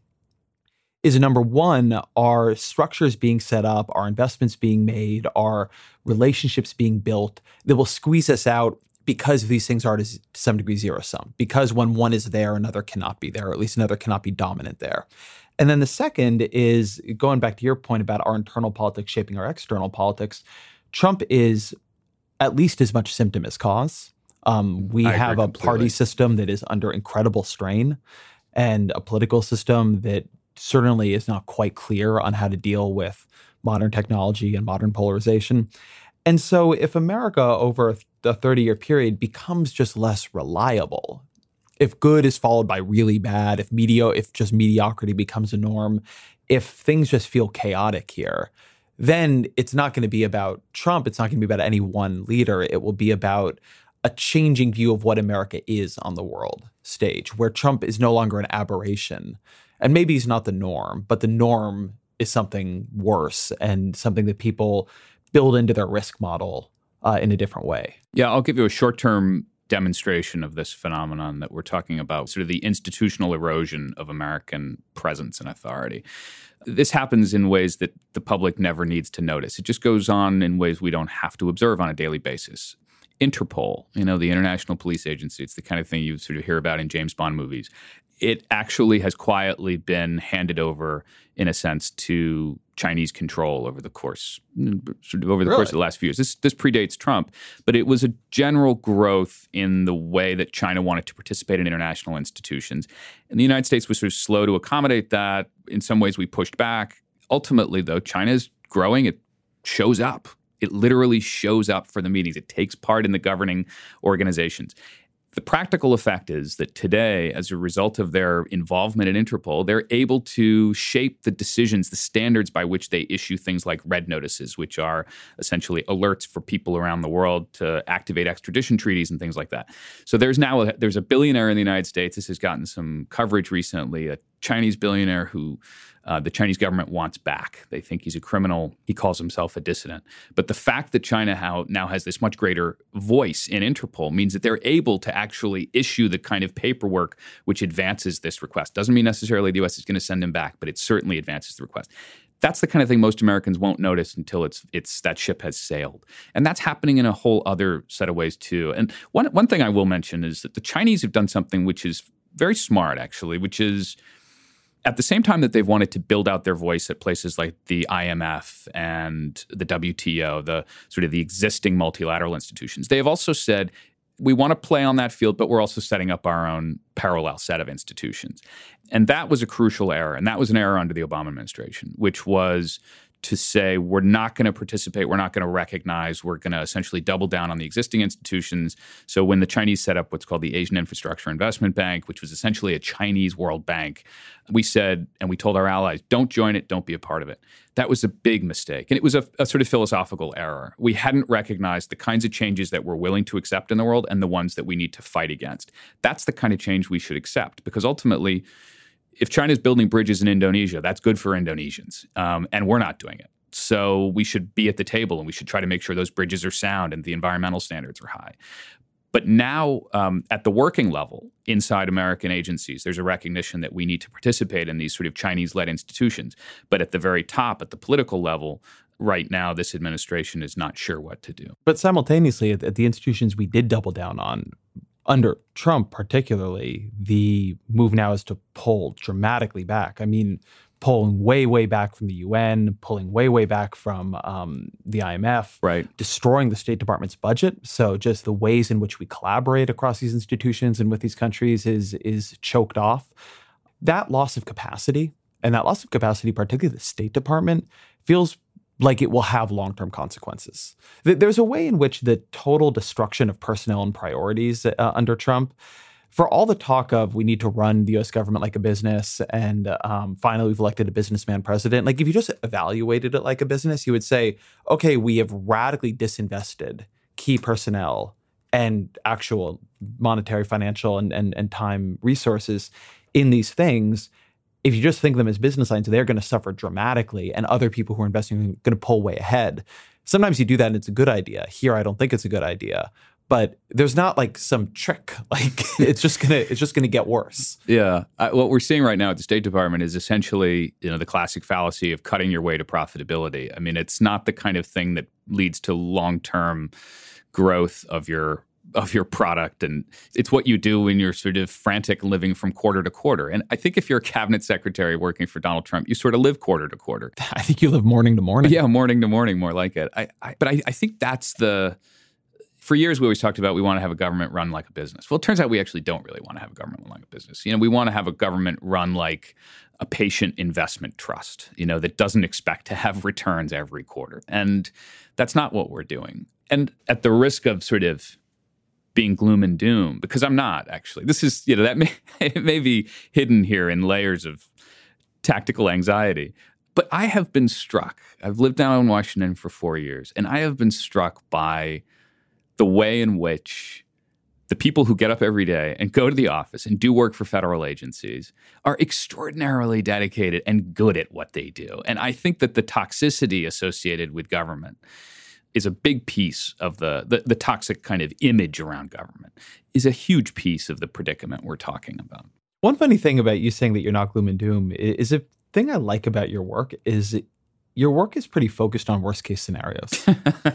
Speaker 3: is, number one, are structures being set up, are investments being made, are relationships being built that will squeeze us out because these things are to some degree zero-sum, because when one is there, another cannot be there, or at least another cannot be dominant there. And then the second is, going back to your point about our internal politics shaping our external politics, Trump is at least as much symptom as cause. Um, we
Speaker 4: I
Speaker 3: have a
Speaker 4: completely.
Speaker 3: party system that is under incredible strain and a political system that certainly is not quite clear on how to deal with modern technology and modern polarization. And so if America over a thirty-year period becomes just less reliable, if good is followed by really bad, if medio, if just mediocrity becomes a norm, if things just feel chaotic here, then it's not going to be about Trump. It's not going to be about any one leader. It will be about a changing view of what America is on the world stage, where Trump is no longer an aberration. And maybe he's not the norm, but the norm is something worse and something that people build into their risk model uh, in a different way.
Speaker 4: Yeah, I'll give you a short-term demonstration of this phenomenon that we're talking about, sort of the institutional erosion of American presence and authority. This happens in ways that the public never needs to notice. It just goes on in ways we don't have to observe on a daily basis. Interpol, you know, the International Police Agency, it's the kind of thing you sort of hear about in James Bond movies. It actually has quietly been handed over, in a sense, to Chinese control over the course, sort of over the
Speaker 3: Really?
Speaker 4: course of the last few years. This this predates Trump, but it was a general growth in the way that China wanted to participate in international institutions. And the United States was sort of slow to accommodate that. In some ways, we pushed back. Ultimately, though, China is growing. It shows up. It literally shows up for the meetings. It takes part in the governing organizations. The practical effect is that today, as a result of their involvement in Interpol, they're able to shape the decisions, the standards by which they issue things like red notices, which are essentially alerts for people around the world to activate extradition treaties and things like that. So there's now a, there's a billionaire in the United States. This has gotten some coverage recently, a Chinese billionaire who uh, the Chinese government wants back. They think he's a criminal. He calls himself a dissident. But the fact that China how, now has this much greater voice in Interpol means that they're able to actually issue the kind of paperwork which advances this request. Doesn't mean necessarily the U S is going to send him back, but it certainly advances the request. That's the kind of thing most Americans won't notice until it's it's that ship has sailed. And that's happening in a whole other set of ways too. And one one thing I will mention is that the Chinese have done something which is very smart, actually, which is at the same time that they've wanted to build out their voice at places like the I M F and the W T O, the sort of the existing multilateral institutions, they have also said, we want to play on that field, but we're also setting up our own parallel set of institutions. And that was a crucial error. And that was an error under the Obama administration, which was to say, we're not going to participate, we're not going to recognize, we're going to essentially double down on the existing institutions. So when the Chinese set up what's called the Asian Infrastructure Investment Bank, which was essentially a Chinese World Bank, we said, and we told our allies, don't join it, don't be a part of it. That was a big mistake. And it was a, a sort of philosophical error. We hadn't recognized the kinds of changes that we're willing to accept in the world and the ones that we need to fight against. That's the kind of change we should accept, because ultimately, if China's building bridges in Indonesia, that's good for Indonesians, um, and we're not doing it. So we should be at the table, and we should try to make sure those bridges are sound and the environmental standards are high. But now, um, at the working level inside American agencies, there's a recognition that we need to participate in these sort of Chinese-led institutions. But at the very top, at the political level, right now, this administration is not sure what to do.
Speaker 3: But simultaneously, at, at the institutions we did double down on, under Trump particularly, the move now is to pull dramatically back. I mean, pulling way, way back from the U N, pulling way, way back from um, the I M F,
Speaker 4: right,
Speaker 3: destroying the State Department's budget. So just the ways in which we collaborate across these institutions and with these countries is is choked off. That loss of capacity, and that loss of capacity, particularly the State Department, feels like it will have long-term consequences. There's a way in which the total destruction of personnel and priorities uh, under Trump, for all the talk of we need to run the U S government like a business and um, finally we've elected a businessman president, like if you just evaluated it like a business, you would say, okay, we have radically disinvested key personnel and actual monetary, financial, and, and, and time resources in these things. If you just think of them as business lines, they're going to suffer dramatically, and other people who are investing are going to pull way ahead. Sometimes you do that and it's a good idea. Here, I don't think it's a good idea. But there's not like some trick. Like it's just gonna it's just gonna get worse.
Speaker 4: Yeah, I, what we're seeing right now at the State Department is essentially, you know, the classic fallacy of cutting your way to profitability. I mean, it's not the kind of thing that leads to long-term growth of your of your product, and it's what you do when you're sort of frantic living from quarter to quarter. And I think if you're a cabinet secretary working for Donald Trump, you sort of live quarter to quarter.
Speaker 3: I think you live morning to morning.
Speaker 4: Yeah, morning to morning, more like it. I, I, but I, I think that's the. For years, we always talked about we want to have a government run like a business. Well, it turns out we actually don't really want to have a government run like a business. You know, we want to have a government run like a patient investment trust, you know, that doesn't expect to have returns every quarter. And that's not what we're doing. And at the risk of sort of being gloom and doom, because I'm not actually. This is, you know, that may, it may be hidden here in layers of tactical anxiety. But I have been struck. I've lived down in Washington for four years, and I have been struck by the way in which the people who get up every day and go to the office and do work for federal agencies are extraordinarily dedicated and good at what they do. And I think that the toxicity associated with government is a big piece of the, the, the toxic kind of image around government, is a huge piece of the predicament we're talking about.
Speaker 3: One funny thing about you saying that you're not gloom and doom is a thing I like about your work is it, your work is pretty focused on worst case scenarios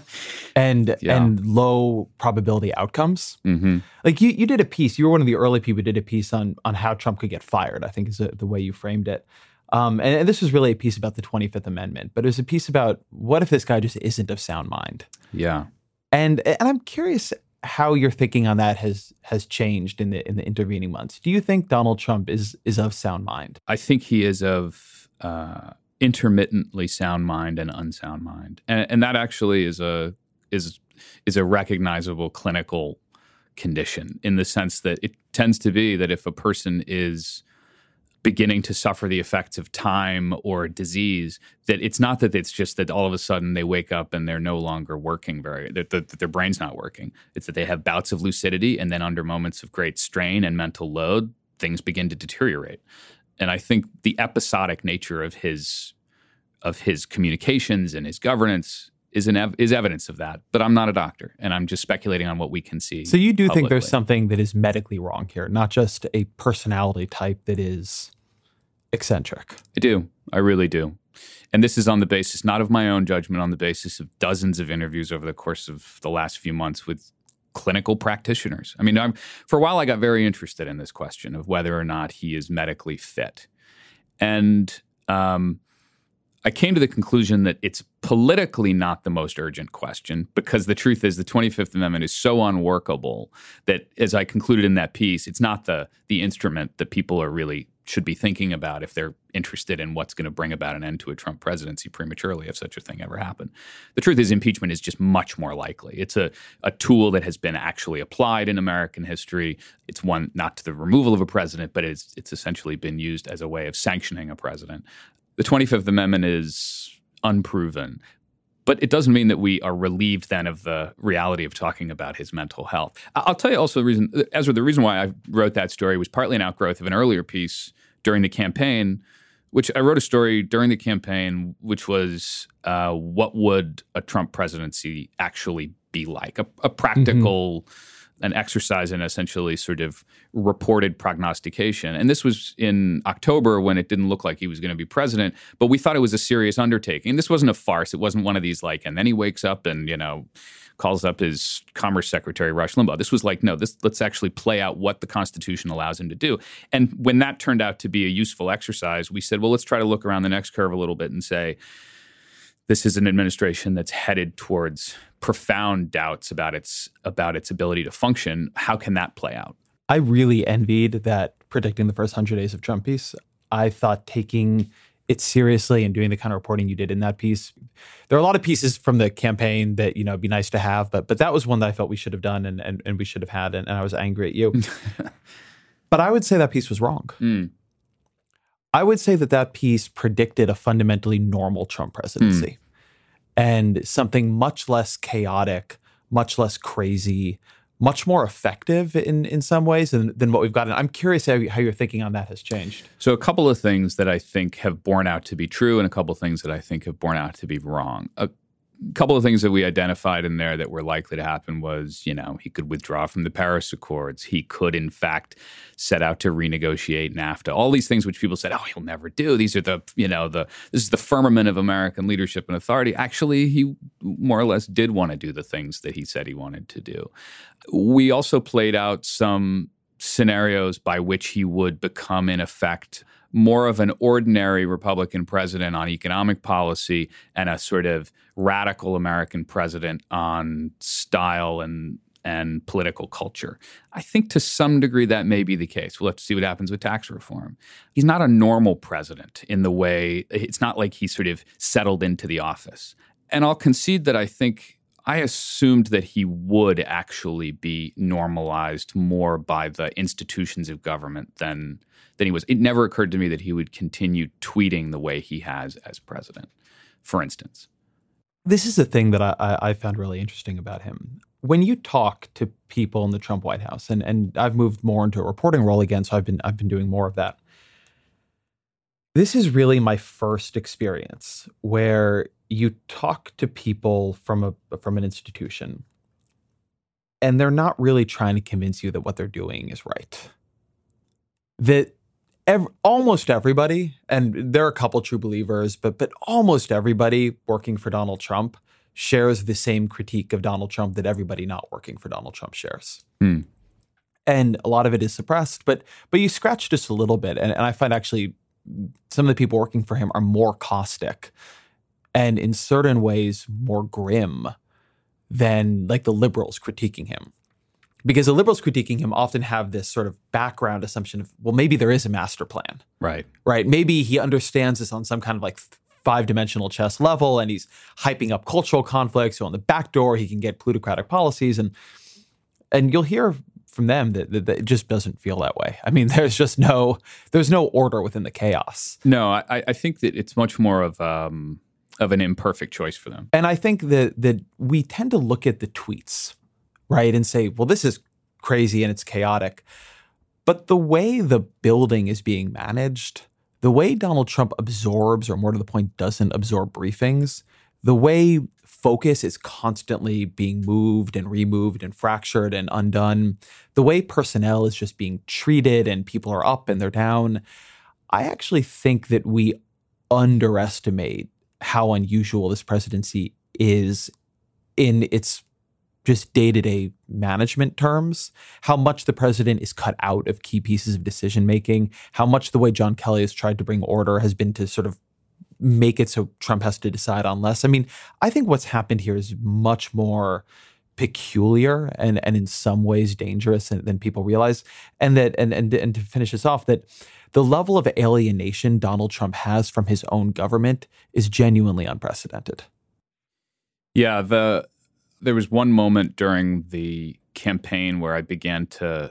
Speaker 3: and
Speaker 4: yeah.
Speaker 3: and low probability outcomes.
Speaker 4: Mm-hmm.
Speaker 3: Like you, you did a piece. You were one of the early people who did a piece on on how Trump could get fired, I think is the, the way you framed it. Um, and, and this was really a piece about the twenty-fifth Amendment, but it was a piece about what if this guy just isn't of sound mind?
Speaker 4: Yeah.
Speaker 3: And and I'm curious how your thinking on that has has changed in the in the intervening months. Do you think Donald Trump is is of sound mind?
Speaker 4: I think he is of uh, intermittently sound mind and unsound mind, and, and that actually is a is is a recognizable clinical condition in the sense that it tends to be that if a person is beginning to suffer the effects of time or disease, that it's not that it's just that all of a sudden they wake up and they're no longer working very, that, that, that their brain's not working. It's that they have bouts of lucidity, and then under moments of great strain and mental load, things begin to deteriorate. And I think the episodic nature of his of his communications and his governance is an ev- is evidence of that. But I'm not a doctor, and I'm just speculating on what we can see.
Speaker 3: So you do
Speaker 4: publicly.
Speaker 3: think there's something that is medically wrong here, not just a personality type that is eccentric?
Speaker 4: I do. I really do. And this is on the basis not of my own judgment, on the basis of dozens of interviews over the course of the last few months with clinical practitioners. I mean, I'm, for a while I got very interested in this question of whether or not he is medically fit. And um, I came to the conclusion that it's politically not the most urgent question, because the truth is the twenty-fifth Amendment is so unworkable that, as I concluded in that piece, it's not the the instrument that people are really should be thinking about if they're interested in what's going to bring about an end to a Trump presidency prematurely, if such a thing ever happened. The truth is impeachment is just much more likely. It's a, a tool that has been actually applied in American history. It's one not to the removal of a president, but it's, it's essentially been used as a way of sanctioning a president. The twenty-fifth Amendment is unproven. But it doesn't mean that we are relieved then of the reality of talking about his mental health. I'll tell you also the reason, Ezra, the reason why I wrote that story was partly an outgrowth of an earlier piece during the campaign, which I wrote a story during the campaign, which was uh, what would a Trump presidency actually be like? A, a practical, mm-hmm. an exercise in essentially sort of reported prognostication. And this was in October when it didn't look like he was going to be president, but we thought it was a serious undertaking. This wasn't a farce. It wasn't one of these like, and then he wakes up and, you know, calls up his Commerce Secretary, Rush Limbaugh. This was like, no, this let's actually play out what the Constitution allows him to do. And when that turned out to be a useful exercise, we said, well, let's try to look around the next curve a little bit and say, this is an administration that's headed towards profound doubts about its about its ability to function. How can that play out?
Speaker 3: I really envied that predicting the first hundred days of Trump piece. I thought taking it seriously and doing the kind of reporting you did in that piece. There are a lot of pieces from the campaign that, you know, it'd be nice to have, but but that was one that I felt we should have done and and, and we should have had, and, and I was angry at you. But I would say that piece was wrong. Mm. I would say that that piece predicted a fundamentally normal Trump presidency. Mm. And something much less chaotic, much less crazy, much more effective in, in some ways than, than what we've gotten. I'm curious how, how your thinking on that has changed.
Speaker 4: So a couple of things that I think have borne out to be true and a couple of things that I think have borne out to be wrong. A couple of things that we identified in there that were likely to happen was, you know, he could withdraw from the Paris Accords. He could, in fact, set out to renegotiate NAFTA. All these things which people said, oh, he'll never do. These are the, you know, the this is the firmament of American leadership and authority. Actually, he more or less did want to do the things that he said he wanted to do. We also played out some scenarios by which he would become, in effect, more of an ordinary Republican president on economic policy and a sort of radical American president on style and and political culture. I think to some degree that may be the case. We'll have to see what happens with tax reform. He's not a normal president in the way, it's not like he sort of settled into the office. And I'll concede that I think I assumed that he would actually be normalized more by the institutions of government than than he was. It never occurred to me that he would continue tweeting the way he has as president, for instance.
Speaker 3: This is a thing that I, I found really interesting about him. When you talk to people in the Trump White House, and, and I've moved more into a reporting role again, so I've been I've been doing more of that. This is really my first experience where you talk to people from a from an institution, and they're not really trying to convince you that what they're doing is right. That ev- almost everybody, and there are a couple true believers, but but almost everybody working for Donald Trump shares the same critique of Donald Trump that everybody not working for Donald Trump shares. Hmm. And a lot of it is suppressed, but but you scratch just a little bit, and, and I find actually some of the people working for him are more caustic and in certain ways more grim than like the liberals critiquing him. Because the liberals critiquing him often have this sort of background assumption of, well, maybe there is a master plan.
Speaker 4: Right.
Speaker 3: Right. Maybe he understands this on some kind of like five-dimensional chess level, and he's hyping up cultural conflicts. So on the back door, he can get plutocratic policies. And and you'll hear from them that, that, that it just doesn't feel that way. I mean, there's just no, there's no order within the chaos.
Speaker 4: No, I, I think that it's much more of um, of an imperfect choice for them.
Speaker 3: And I think that that we tend to look at the tweets, right, and say, well, this is crazy and it's chaotic. But the way the building is being managed, the way Donald Trump absorbs, or more to the point, doesn't absorb briefings, the way focus is constantly being moved and removed and fractured and undone, the way personnel is just being treated and people are up and they're down, I actually think that we underestimate how unusual this presidency is in its just day-to-day management terms, how much the president is cut out of key pieces of decision-making, how much the way John Kelly has tried to bring order has been to sort of make it so Trump has to decide on less. I mean, I think what's happened here is much more peculiar and, and in some ways dangerous than, than people realize. And that, and, and, and to finish this off, that the level of alienation Donald Trump has from his own government is genuinely unprecedented.
Speaker 4: Yeah, the there was one moment during the campaign where I began to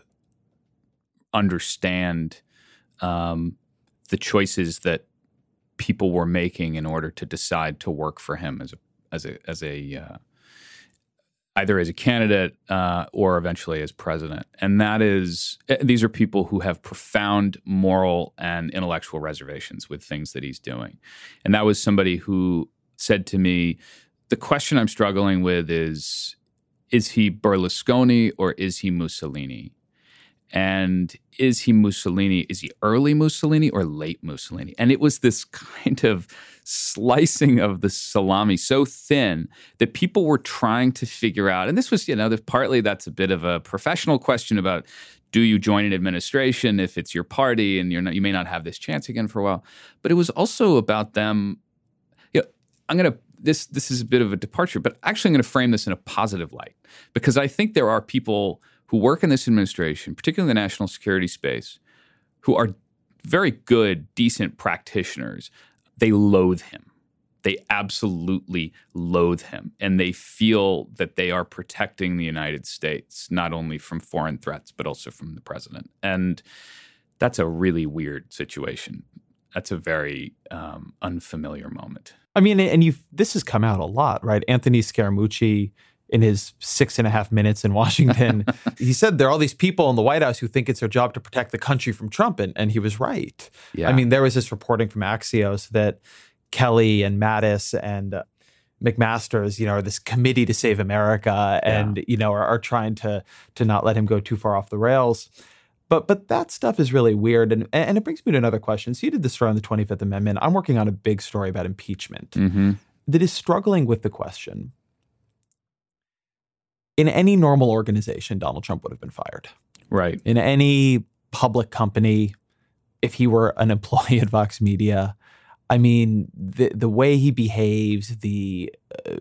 Speaker 4: understand um, the choices that people were making in order to decide to work for him as a as a as a uh, either as a candidate uh, or eventually as president. And that is, these are people who have profound moral and intellectual reservations with things that he's doing. And that was somebody who said to me, the question I'm struggling with is, is he Berlusconi or is he Mussolini? And is he Mussolini? Is he early Mussolini or late Mussolini? And it was this kind of slicing of the salami so thin that people were trying to figure out. And this was, you know, there's partly that's a bit of a professional question about, do you join an administration if it's your party and you're not, you may not have this chance again for a while. But it was also about them. You know, I'm going to this this is a bit of a departure, but actually I'm going to frame this in a positive light, because I think there are people who work in this administration, particularly in the national security space, who are very good, decent practitioners. They loathe him. They absolutely loathe him. And they feel that they are protecting the United States, not only from foreign threats, but also from the president. And that's a really weird situation. That's a very um, unfamiliar moment.
Speaker 3: I mean, and you this has come out a lot, right? Anthony Scaramucci, in his six and a half minutes in Washington, he said there are all these people in the White House who think it's their job to protect the country from Trump. And, and he was right. Yeah. I mean, there was this reporting from Axios that Kelly and Mattis and uh, McMaster's, you know, are this committee to save America and, yeah. you know, are, are trying to to not let him go too far off the rails. But but that stuff is really weird. And, and it brings me to another question. So you did this story on the twenty-fifth Amendment. I'm working on a big story about impeachment
Speaker 4: mm-hmm.
Speaker 3: that is struggling with the question. In any normal organization, Donald Trump would have been fired.
Speaker 4: Right.
Speaker 3: In any public company, if he were an employee at Vox Media, I mean, the the way he behaves, the uh,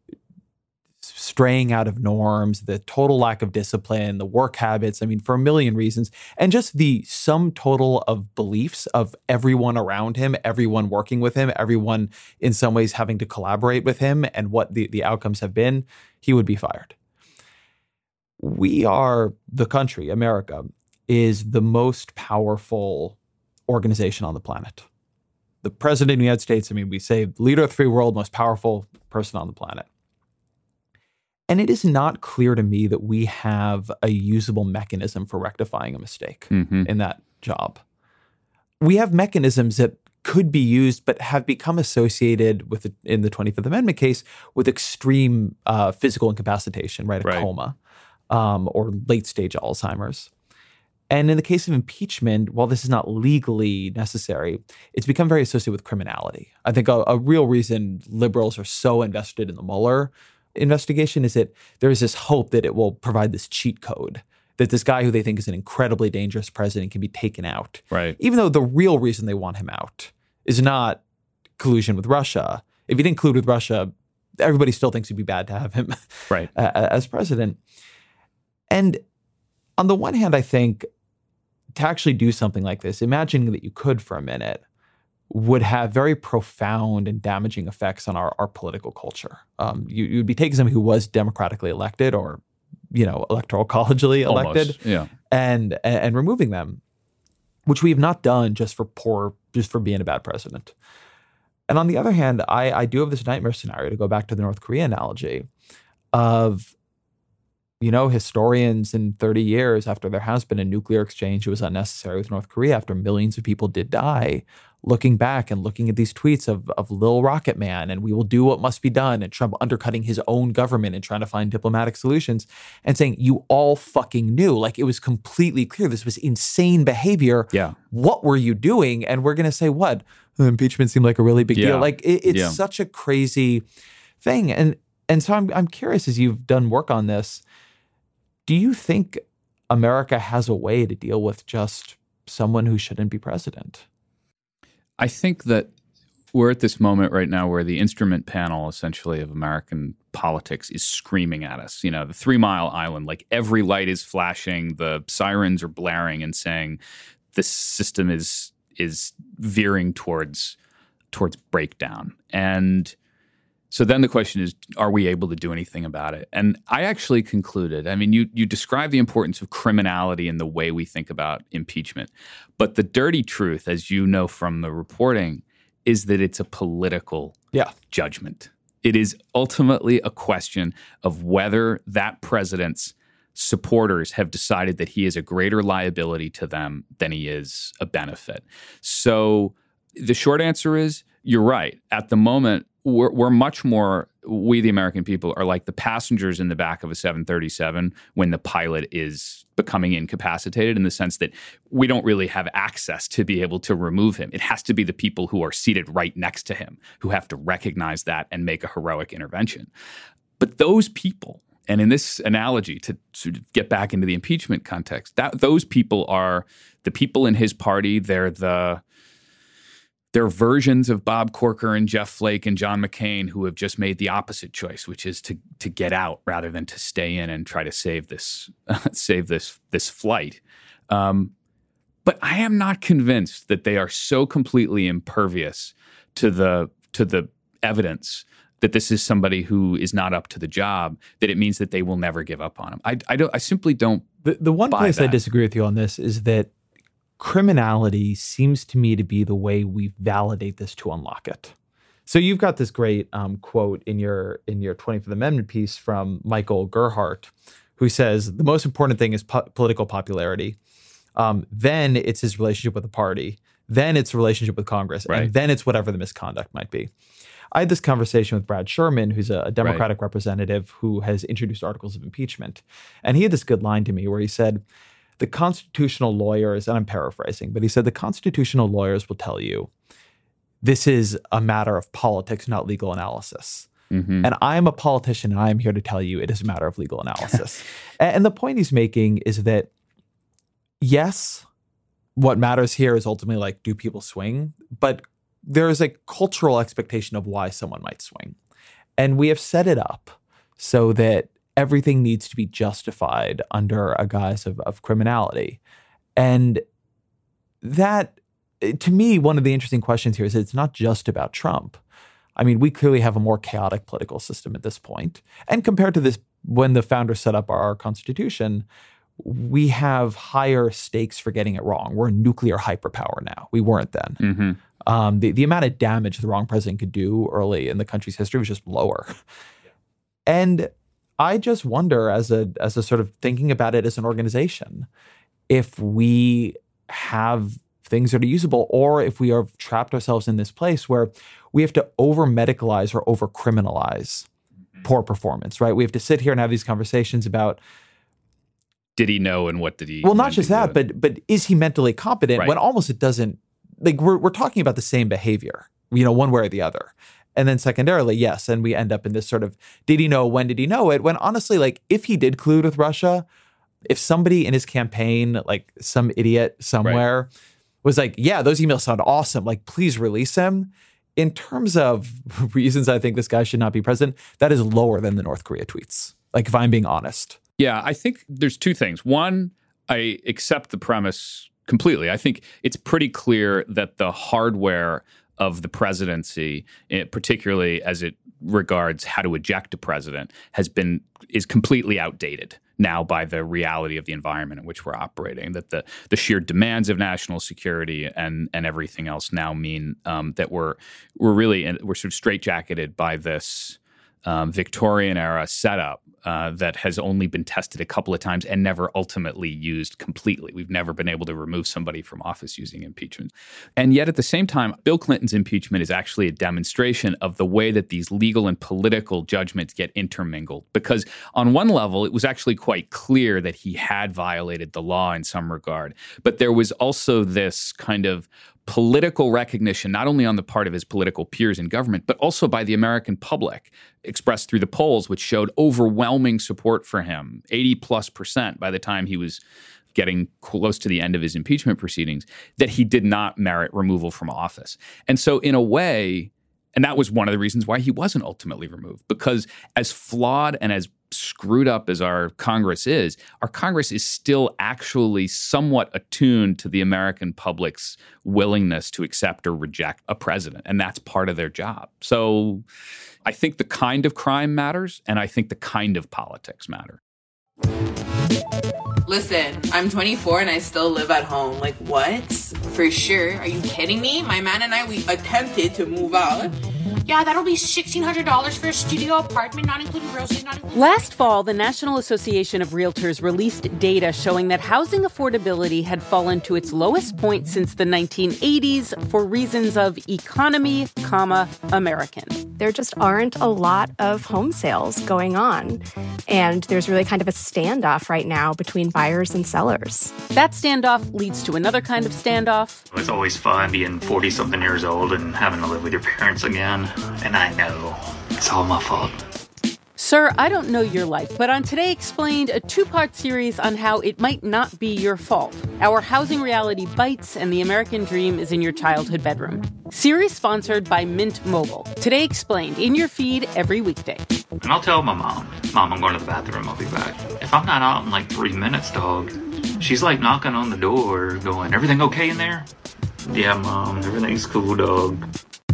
Speaker 3: straying out of norms, the total lack of discipline, the work habits, I mean, for a million reasons, and just the sum total of beliefs of everyone around him, everyone working with him, everyone in some ways having to collaborate with him and what the, the outcomes have been, he would be fired. We are, the country, America, is the most powerful organization on the planet. The president of the United States, I mean, we say leader of the free world, most powerful person on the planet. And it is not clear to me that we have a usable mechanism for rectifying a mistake
Speaker 4: mm-hmm.
Speaker 3: in that job. We have mechanisms that could be used, but have become associated with, the, in the twenty-fifth Amendment case, with extreme uh, physical incapacitation, right? A
Speaker 4: right.
Speaker 3: coma. Um, or late-stage Alzheimer's. And in the case of impeachment, while this is not legally necessary, it's become very associated with criminality. I think a, a real reason liberals are so invested in the Mueller investigation is that there is this hope that it will provide this cheat code, that this guy who they think is an incredibly dangerous president can be taken out.
Speaker 4: Right.
Speaker 3: Even though the real reason they want him out is not collusion with Russia. If he didn't collude with Russia, everybody still thinks it'd be bad to have him
Speaker 4: right.
Speaker 3: as president. And on the one hand, I think to actually do something like this, imagining that you could for a minute, would have very profound and damaging effects on our, our political culture. Um, you, you'd be taking someone who was democratically elected or, you know, electoral collegially elected
Speaker 4: Almost, yeah.
Speaker 3: and, and removing them, which we have not done just for poor, just for being a bad president. And on the other hand, I, I do have this nightmare scenario, to go back to the North Korea analogy, of you know, historians in thirty years after there has been a nuclear exchange, it was unnecessary with North Korea after millions of people did die, looking back and looking at these tweets of, of Lil Rocket Man and we will do what must be done, and Trump undercutting his own government and trying to find diplomatic solutions and saying, you all fucking knew. Like, it was completely clear this was insane behavior.
Speaker 4: Yeah.
Speaker 3: What were you doing? And we're going to say, what? Impeachment seemed like a really big
Speaker 4: Yeah.
Speaker 3: deal. Like, it, it's
Speaker 4: Yeah.
Speaker 3: such a crazy thing. And and so I'm I'm curious, as you've done work on this, do you think America has a way to deal with just someone who shouldn't be president?
Speaker 4: I think that we're at this moment right now where the instrument panel, essentially, of American politics is screaming at us. You know, the Three Mile Island, like every light is flashing, the sirens are blaring and saying this system is is veering towards towards breakdown. And so then the question is, are we able to do anything about it? And I actually concluded, I mean, you you describe the importance of criminality in the way we think about impeachment. But the dirty truth, as you know from the reporting, is that it's a political
Speaker 3: Yeah.
Speaker 4: judgment. It is ultimately a question of whether that president's supporters have decided that he is a greater liability to them than he is a benefit. So the short answer is, you're right. At the moment, we're, we're much more, we the American people are like the passengers in the back of a seven thirty-seven when the pilot is becoming incapacitated, in the sense that we don't really have access to be able to remove him. It has to be the people who are seated right next to him who have to recognize that and make a heroic intervention. But those people, and in this analogy, to sort of get back into the impeachment context, that those people are the people in his party. They're the They're versions of Bob Corker and Jeff Flake and John McCain who have just made the opposite choice, which is to to get out rather than to stay in and try to save this uh, save this this flight. Um, but I am not convinced that they are so completely impervious to the to the evidence that this is somebody who is not up to the job, that it means that they will never give up on him. I I don't I simply don't.
Speaker 3: The the one
Speaker 4: buy
Speaker 3: place I
Speaker 4: that.
Speaker 3: disagree with you on this is that criminality seems to me to be the way we validate this to unlock it. So you've got this great um, quote in your in your twenty-fifth Amendment piece from Michael Gerhardt, who says the most important thing is po- political popularity. Um, then it's his relationship with the party. Then it's relationship with Congress.
Speaker 4: Right.
Speaker 3: And then it's whatever the misconduct might be. I had this conversation with Brad Sherman, who's a, a Democratic right. representative who has introduced articles of impeachment. And he had this good line to me where he said, the constitutional lawyers, and I'm paraphrasing, but he said the constitutional lawyers will tell you this is a matter of politics, not legal analysis. Mm-hmm. And I'm a politician, and I am here to tell you it is a matter of legal analysis. And the point he's making is that, yes, what matters here is ultimately like, do people swing? But there is a cultural expectation of why someone might swing. And we have set it up so that everything needs to be justified under a guise of, of criminality. And that, to me, one of the interesting questions here is it's not just about Trump. I mean, we clearly have a more chaotic political system at this point. And compared to this, when the founders set up our, our Constitution, we have higher stakes for getting it wrong. We're a nuclear hyperpower now. We weren't then. Mm-hmm. Um, the, the amount of damage the wrong president could do early in the country's history was just lower. Yeah. And I just wonder, as a as a sort of thinking about it as an organization, if we have things that are usable, or if we are trapped ourselves in this place where we have to over medicalize or over criminalize mm-hmm. poor performance, right? We have to sit here and have these conversations about,
Speaker 4: did he know and what did he?
Speaker 3: Well, not just that, but but is he mentally competent? Right. When almost it doesn't. Like we're we're talking about the same behavior, you know, one way or the other. And then secondarily, yes, and we end up in this sort of, did he know, when did he know it? When honestly, like, if he did collude with Russia, if somebody in his campaign, like some idiot somewhere, right. was like, yeah, those emails sound awesome, like, please release him. In terms of reasons I think this guy should not be president, that is lower than the North Korea tweets, like, if I'm being honest.
Speaker 4: Yeah, I think there's two things. One, I accept the premise completely. I think it's pretty clear that the hardware of the presidency, particularly as it regards how to eject a president, has been is completely outdated now by the reality of the environment in which we're operating. That the the sheer demands of national security and and everything else now mean um, that we're we're really in, we're sort of straitjacketed by this um, Victorian era setup uh, that has only been tested a couple of times and never ultimately used completely. We've never been able to remove somebody from office using impeachment. And yet at the same time, Bill Clinton's impeachment is actually a demonstration of the way that these legal and political judgments get intermingled. Because on one level, it was actually quite clear that he had violated the law in some regard. But there was also this kind of political recognition, not only on the part of his political peers in government, but also by the American public, expressed through the polls, which showed overwhelming support for him, eighty plus percent by the time he was getting close to the end of his impeachment proceedings, that he did not merit removal from office. And so in a way, and that was one of the reasons why he wasn't ultimately removed, because as flawed and as screwed up as our Congress is, our Congress is still actually somewhat attuned to the American public's willingness to accept or reject a president. And that's part of their job. So I think the kind of crime matters, and I think the kind of politics matter.
Speaker 5: Listen, I'm twenty-four and I still live at home. Like, what? For sure. Are you kidding me? My man and I, we attempted to move out.
Speaker 6: Yeah, that'll be sixteen hundred dollars for a studio apartment, not including groceries, not including...
Speaker 7: Last fall, the National Association of Realtors released data showing that housing affordability had fallen to its lowest point since the nineteen eighties for reasons of economy, comma, American.
Speaker 8: There just aren't a lot of home sales going on. And there's really kind of a standoff right now between buyers and sellers.
Speaker 7: That standoff leads to another kind of standoff.
Speaker 9: It's always fun being forty-something years old and having to live with your parents again. And I know it's all my fault.
Speaker 7: Sir, I don't know your life, but on Today Explained, a two-part series on how it might not be your fault. Our housing reality bites and the American dream is in your childhood bedroom. Series sponsored by Mint Mobile. Today Explained, in your feed every weekday.
Speaker 9: And I'll tell my mom, Mom, I'm going to the bathroom, I'll be back. If I'm not out in like three minutes, dog, she's like knocking on the door going, everything okay in there? Yeah, Mom, everything's cool, dog.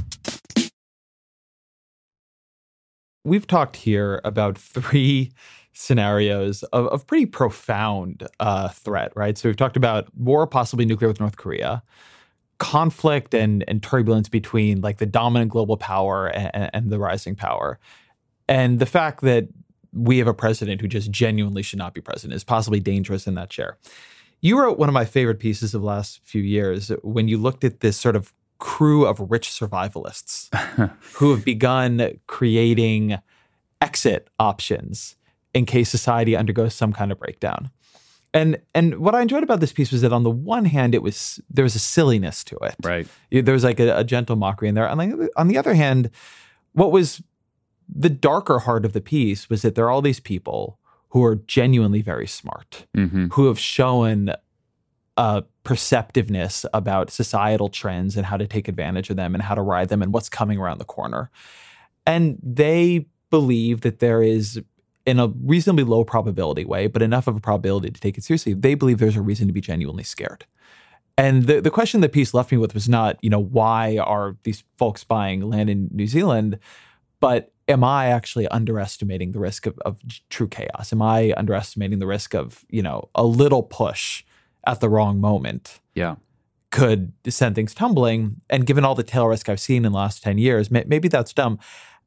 Speaker 3: We've talked here about three scenarios of, of pretty profound uh, threat, right? So we've talked about war, possibly nuclear with North Korea, conflict and, and turbulence between like the dominant global power and, and the rising power, and the fact that we have a president who just genuinely should not be president is possibly dangerous in that chair. You wrote one of my favorite pieces of the last few years when you looked at this sort of crew of rich survivalists who have begun creating exit options in case society undergoes some kind of breakdown. And and what I enjoyed about this piece was that on the one hand, it was there was a silliness to it.
Speaker 4: Right.
Speaker 3: There was like a, a gentle mockery in there. And like, on the other hand, what was the darker heart of the piece was that there are all these people who are genuinely very smart, mm-hmm. who have shown uh, perceptiveness about societal trends and how to take advantage of them and how to ride them and what's coming around the corner. And they believe that there is, in a reasonably low probability way, but enough of a probability to take it seriously, they believe there's a reason to be genuinely scared. And the, the question the piece left me with was not, you know, why are these folks buying land in New Zealand, but am I actually underestimating the risk of, of true chaos? Am I underestimating the risk of, you know, a little push at the wrong moment
Speaker 4: yeah.
Speaker 3: could send things tumbling? And given all the tail risk I've seen in the last ten years, may, maybe that's dumb.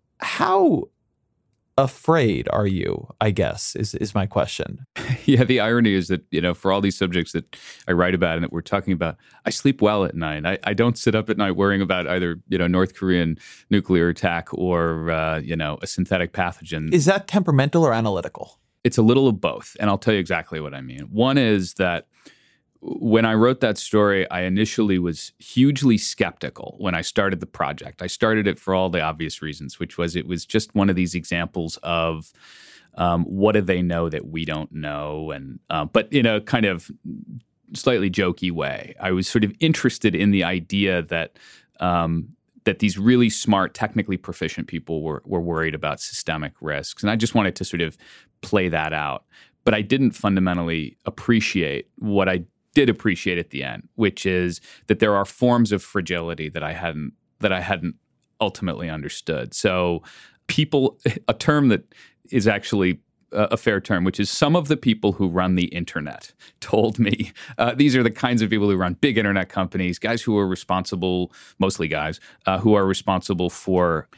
Speaker 3: How afraid are you, I guess, is is my question.
Speaker 4: Yeah, the irony is that, you know, for all these subjects that I write about and that we're talking about, I sleep well at night. I, I don't sit up at night worrying about either, you know, North Korean nuclear attack or, uh, you know, a synthetic pathogen.
Speaker 3: Is that temperamental or analytical?
Speaker 4: It's a little of both, and I'll tell you exactly what I mean. One is that when I wrote that story, I initially was hugely skeptical when I started the project. I started it for all the obvious reasons, which was it was just one of these examples of um, what do they know that we don't know, and uh, but in a kind of slightly jokey way. I was sort of interested in the idea that um, that these really smart, technically proficient people were were worried about systemic risks, and I just wanted to sort of play that out. But I didn't fundamentally appreciate what I did appreciate at the end, which is that there are forms of fragility that I hadn't that I hadn't ultimately understood. So people, a term that is actually a fair term, which is some of the people who run the internet told me, uh, these are the kinds of people who run big internet companies, guys who are responsible, mostly guys, uh, who are responsible for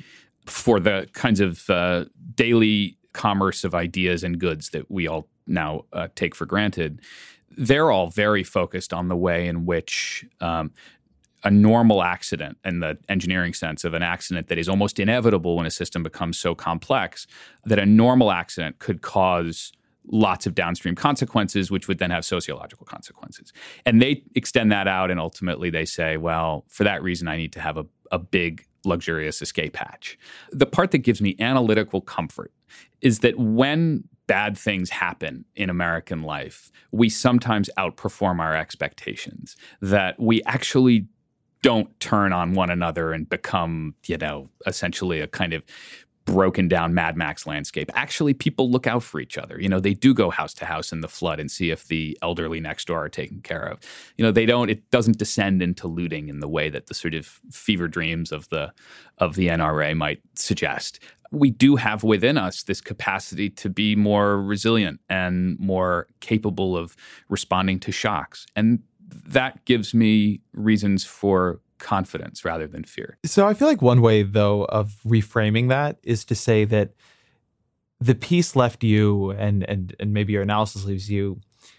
Speaker 4: for the kinds of uh, daily commerce of ideas and goods that we all now uh, take for granted, they're all very focused on the way in which um, a normal accident, in the engineering sense of an accident that is almost inevitable when a system becomes so complex, that a normal accident could cause lots of downstream consequences, which would then have sociological consequences. And they extend that out, and ultimately they say, well, for that reason, I need to have a, a big, luxurious escape hatch. The part that gives me analytical comfort is that when bad things happen in American life, we sometimes outperform our expectations, that we actually don't turn on one another and become, you know, essentially a kind of broken down Mad Max landscape. Actually, people look out for each other. You know, they do go house to house in the flood and see if the elderly next door are taken care of. You know, they don't, it doesn't descend into looting in the way that the sort of fever dreams of the of the N R A might suggest. We do have within us this capacity to be more resilient and more capable of responding to shocks. And that gives me reasons for confidence rather than fear.
Speaker 3: So I feel like one way, though, of reframing that is to say that the piece left you, and and and maybe your analysis leaves you,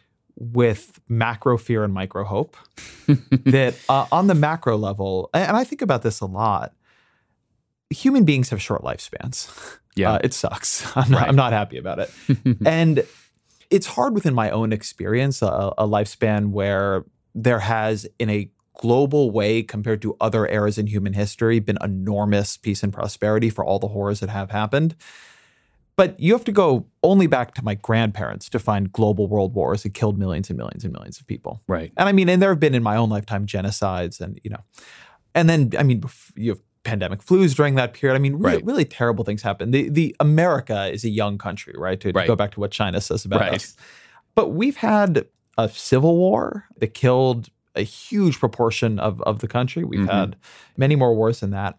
Speaker 3: with macro fear and micro hope. That uh, on the macro level, and I think about this a lot, human beings have short lifespans. Yeah, uh, it sucks. I'm not, right. I'm not happy about it. And it's hard within my own experience, a, a lifespan where there has, in a global way compared to other eras in human history, been enormous peace and prosperity for all the horrors that have happened. But you have to go only back to my grandparents to find global world wars that killed millions and millions and millions of people.
Speaker 4: Right.
Speaker 3: And I mean, and there have been in my own lifetime genocides and, you know, and then, I mean, you have pandemic flus during that period. I mean, really, right. really terrible things happen. The the America is a young country, right? To, to right. go back to what China says about right. us. But we've had a civil war that killed a huge proportion of, of the country. We've mm-hmm. had many more wars than that.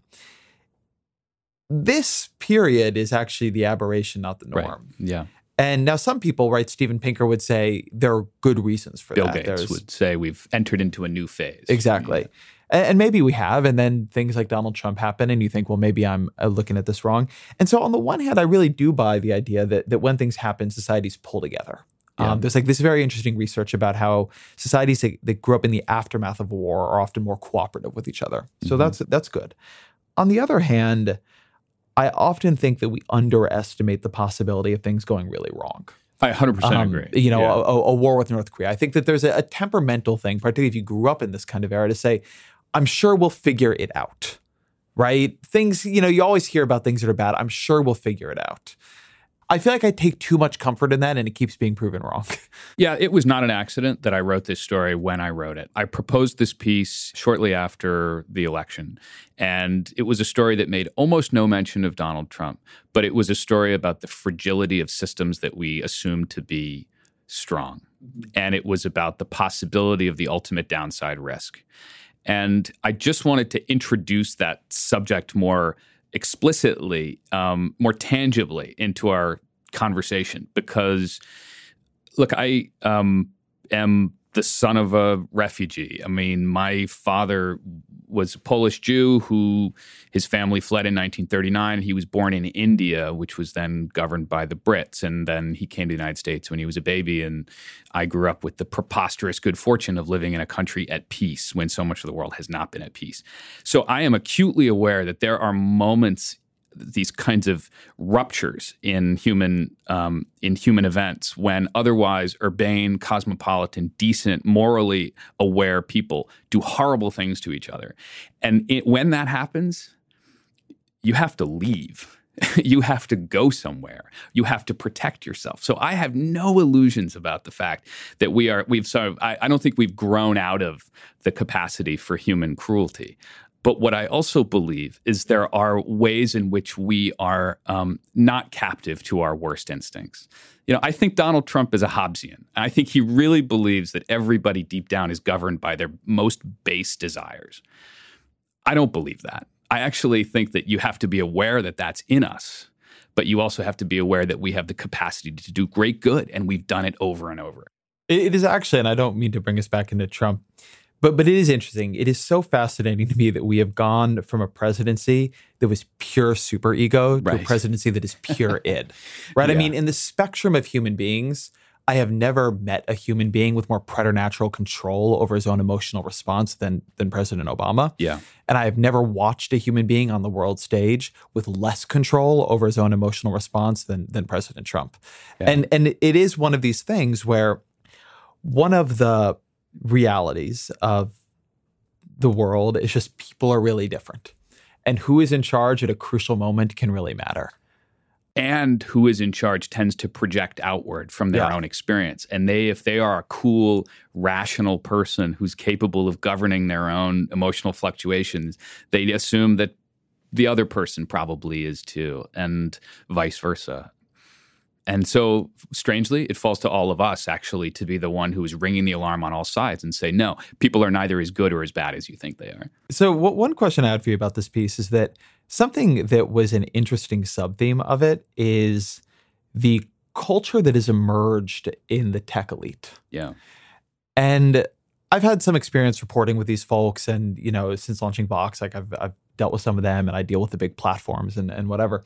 Speaker 3: This period is actually the aberration, not the norm.
Speaker 4: Right. Yeah.
Speaker 3: And now some people, right, Steven Pinker would say there are good reasons for
Speaker 4: Bill
Speaker 3: that.
Speaker 4: Bill Gates
Speaker 3: There's,
Speaker 4: would say we've entered into a new phase.
Speaker 3: Exactly. Yeah. And, and maybe we have, and then things like Donald Trump happen, and you think, well, maybe I'm uh, looking at this wrong. And so on the one hand, I really do buy the idea that that when things happen, societies pull together. Yeah. Um, there's like this very interesting research about how societies that, that grew up in the aftermath of a war are often more cooperative with each other. So mm-hmm. that's that's good. On the other hand, I often think that we underestimate the possibility of things going really wrong.
Speaker 4: I one hundred percent um, agree.
Speaker 3: You know,
Speaker 4: yeah.
Speaker 3: a, a war with North Korea. I think that there's a, a temperamental thing, particularly if you grew up in this kind of era, to say, I'm sure we'll figure it out, right? Things, you know, you always hear about things that are bad. I'm sure we'll figure it out. I feel like I take too much comfort in that, and it keeps being proven wrong.
Speaker 4: Yeah, it was not an accident that I wrote this story when I wrote it. I proposed this piece shortly after the election, and it was a story that made almost no mention of Donald Trump, but it was a story about the fragility of systems that we assume to be strong. And it was about the possibility of the ultimate downside risk. And I just wanted to introduce that subject more explicitly, um, more tangibly into our conversation because, look, I um, am the son of a refugee. I mean, my father was a Polish Jew who his family fled in nineteen thirty-nine. He was born in India, which was then governed by the Brits. And then he came to the United States when he was a baby. And I grew up with the preposterous good fortune of living in a country at peace when so much of the world has not been at peace. So I am acutely aware that there are moments, these kinds of ruptures in human um, in human events when otherwise urbane, cosmopolitan, decent, morally aware people do horrible things to each other. And it, when that happens, you have to leave. You have to go somewhere. You have to protect yourself. So I have no illusions about the fact that we are, we've sort of, I, I don't think we've grown out of the capacity for human cruelty. But what I also believe is there are ways in which we are um, not captive to our worst instincts. You know, I think Donald Trump is a Hobbesian. I think he really believes that everybody deep down is governed by their most base desires. I don't believe that. I actually think that you have to be aware that that's in us, but you also have to be aware that we have the capacity to do great good, and we've done it over and over.
Speaker 3: It is actually, and I don't mean to bring us back into Trump, But but it is interesting. It is so fascinating to me that we have gone from a presidency that was pure superego to
Speaker 4: Right.
Speaker 3: a presidency that is pure id. Right? I
Speaker 4: Yeah.
Speaker 3: mean, in the spectrum of human beings, I have never met a human being with more preternatural control over his own emotional response than than President Obama.
Speaker 4: Yeah.
Speaker 3: And I have never watched a human being on the world stage with less control over his own emotional response than than President Trump.
Speaker 4: Yeah.
Speaker 3: And and it is one of these things where one of the realities of the world is just people are really different. And who is in charge at a crucial moment can really matter.
Speaker 4: And who is in charge tends to project outward from their
Speaker 3: Yeah.
Speaker 4: own experience. And they, if they are a cool, rational person who's capable of governing their own emotional fluctuations, they assume that the other person probably is too, and vice versa. And so, strangely, it falls to all of us, actually, to be the one who is ringing the alarm on all sides and say, no, people are neither as good or as bad as you think they are.
Speaker 3: So what, one question I had for you about this piece is that something that was an interesting sub-theme of it is the culture that has emerged in the tech elite.
Speaker 4: Yeah.
Speaker 3: And I've had some experience reporting with these folks, and, you know, since launching Vox, like I've, I've dealt with some of them, and I deal with the big platforms and, and whatever.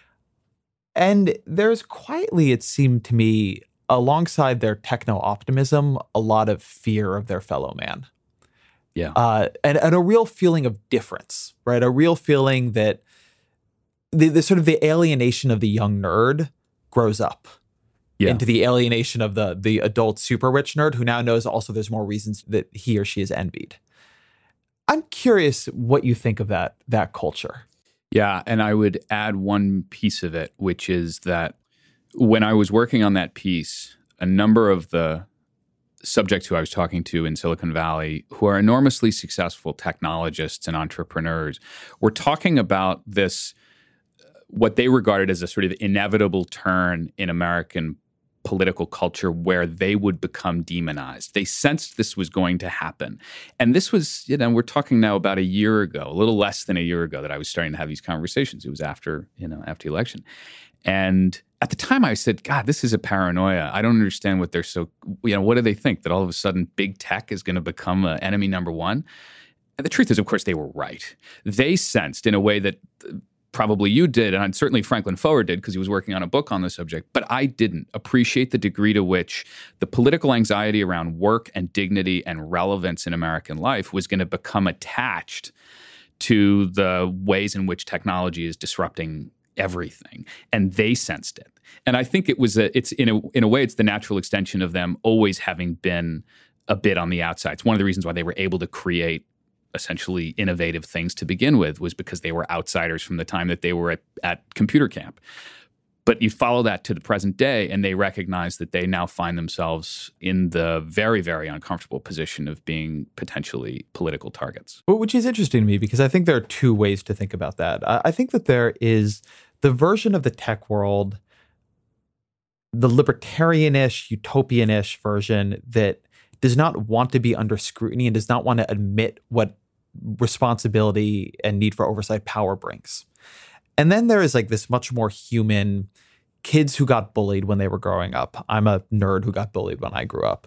Speaker 3: And there's quietly, it seemed to me, alongside their techno-optimism, a lot of fear of their fellow man.
Speaker 4: Yeah.
Speaker 3: Uh, and, and a real feeling of difference, right? A real feeling that the, the sort of the alienation of the young nerd grows up
Speaker 4: Yeah.
Speaker 3: into the alienation of the the adult super rich nerd who now knows also there's more reasons that he or she is envied. I'm curious what you think of that that culture.
Speaker 4: Yeah, and I would add one piece of it, which is that when I was working on that piece, a number of the subjects who I was talking to in Silicon Valley, who are enormously successful technologists and entrepreneurs, were talking about this, what they regarded as a sort of inevitable turn in American political culture where they would become demonized. They sensed this was going to happen. And this was, you know, we're talking now about a year ago, a little less than a year ago that I was starting to have these conversations. It was after, you know, after the election. And at the time I said, God, this is a paranoia. I don't understand what they're so, you know, what do they think? That all of a sudden big tech is going to become uh, enemy number one? And the truth is, of course, they were right. They sensed in a way that probably you did, and certainly Franklin Foer did because he was working on a book on the subject, but I didn't appreciate the degree to which the political anxiety around work and dignity and relevance in American life was going to become attached to the ways in which technology is disrupting everything. And they sensed it. And I think it was a, it's in a, in a way, it's the natural extension of them always having been a bit on the outside. It's one of the reasons why they were able to create essentially innovative things to begin with, was because they were outsiders from the time that they were at, at computer camp. But you follow that to the present day, and they recognize that they now find themselves in the very, very uncomfortable position of being potentially political targets.
Speaker 3: Well, which is interesting to me because I think there are two ways to think about that. I, I think that there is the version of the tech world, the libertarian-ish, utopian-ish version that does not want to be under scrutiny and does not want to admit what responsibility and need for oversight power brings. And then there is like this much more human kids who got bullied when they were growing up. I'm a nerd who got bullied when I grew up.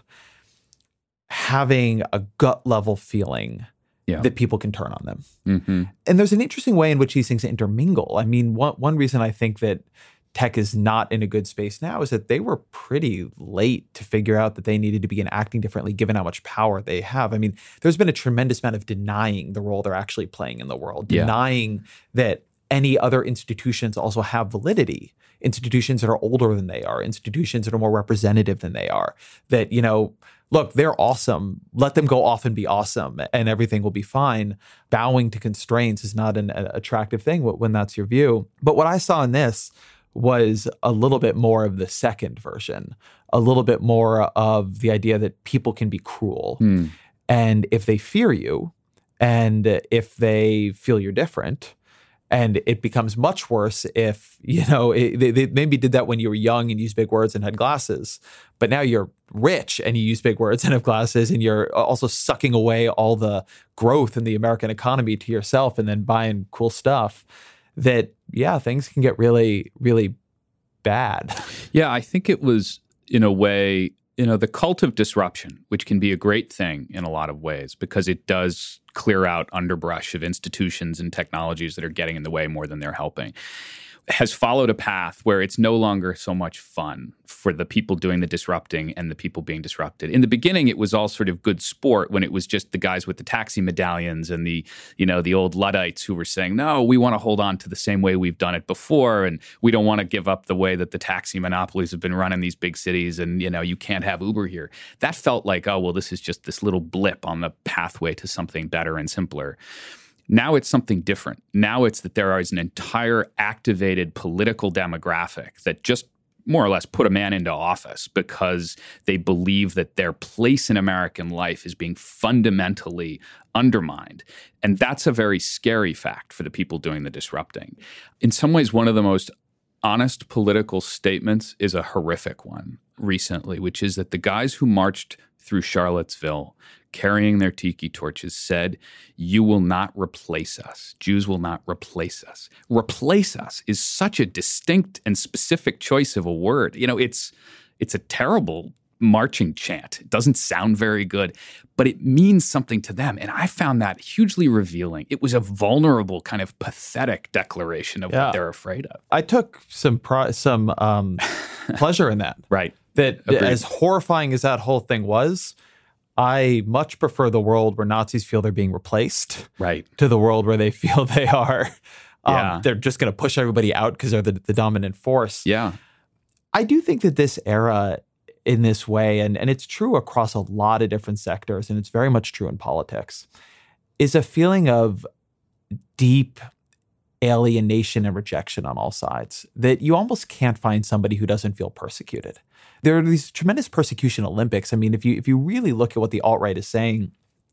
Speaker 3: Having a gut level feeling
Speaker 4: yeah.
Speaker 3: that people can turn on them.
Speaker 4: Mm-hmm.
Speaker 3: And there's an interesting way in which these things intermingle. I mean, one, one reason I think that tech is not in a good space now is that they were pretty late to figure out that they needed to begin acting differently given how much power they have. I mean, there's been a tremendous amount of denying the role they're actually playing in the world,
Speaker 4: yeah.
Speaker 3: denying that any other institutions also have validity. Institutions that are older than they are, institutions that are more representative than they are, that, you know, look, they're awesome. Let them go off and be awesome and everything will be fine. Bowing to constraints is not an a, attractive thing when that's your view. But what I saw in this was a little bit more of the second version, a little bit more of the idea that people can be cruel.
Speaker 4: Mm.
Speaker 3: And if they fear you and if they feel you're different, and it becomes much worse if, you know, it, they, they maybe did that when you were young and used big words and had glasses, but now you're rich and you use big words and have glasses and you're also sucking away all the growth in the American economy to yourself and then buying cool stuff. That, yeah, things can get really, really bad.
Speaker 4: Yeah, I think it was, in a way, you know, the cult of disruption, which can be a great thing in a lot of ways because it does clear out underbrush of institutions and technologies that are getting in the way more than they're helping, has followed a path where it's no longer so much fun for the people doing the disrupting and the people being disrupted. In the beginning, it was all sort of good sport when it was just the guys with the taxi medallions and the, you know, the old Luddites who were saying, no, we want to hold on to the same way we've done it before, and we don't want to give up the way that the taxi monopolies have been run in these big cities, and, you know, you can't have Uber here. That felt like, oh, well, this is just this little blip on the pathway to something better and simpler. Now it's something different. Now it's that there is an entire activated political demographic that just more or less put a man into office because they believe that their place in American life is being fundamentally undermined. And that's a very scary fact for the people doing the disrupting. In some ways, one of the most honest political statements is a horrific one recently, which is that the guys who marched through Charlottesville carrying their tiki torches said, you will not replace us. Jews will not replace us. Replace us is such a distinct and specific choice of a word. You know, it's it's a terrible marching chant. It doesn't sound very good, but it means something to them. And I found that hugely revealing. It was a vulnerable, kind of pathetic declaration of yeah. what they're afraid of.
Speaker 3: I took some pro- some um, pleasure in that.
Speaker 4: Right.
Speaker 3: That
Speaker 4: Agreed.
Speaker 3: As horrifying as that whole thing was, I much prefer the world where Nazis feel they're being replaced,
Speaker 4: right,
Speaker 3: to the world where they feel they are. Um,
Speaker 4: yeah.
Speaker 3: They're just going to push everybody out because they're the, the dominant force.
Speaker 4: Yeah.
Speaker 3: I do think that this era in this way, and, and it's true across a lot of different sectors, and it's very much true in politics, is a feeling of deep alienation and rejection on all sides, that you almost can't find somebody who doesn't feel persecuted. There are these tremendous persecution Olympics. I mean, if you if you really look at what the alt-right is saying,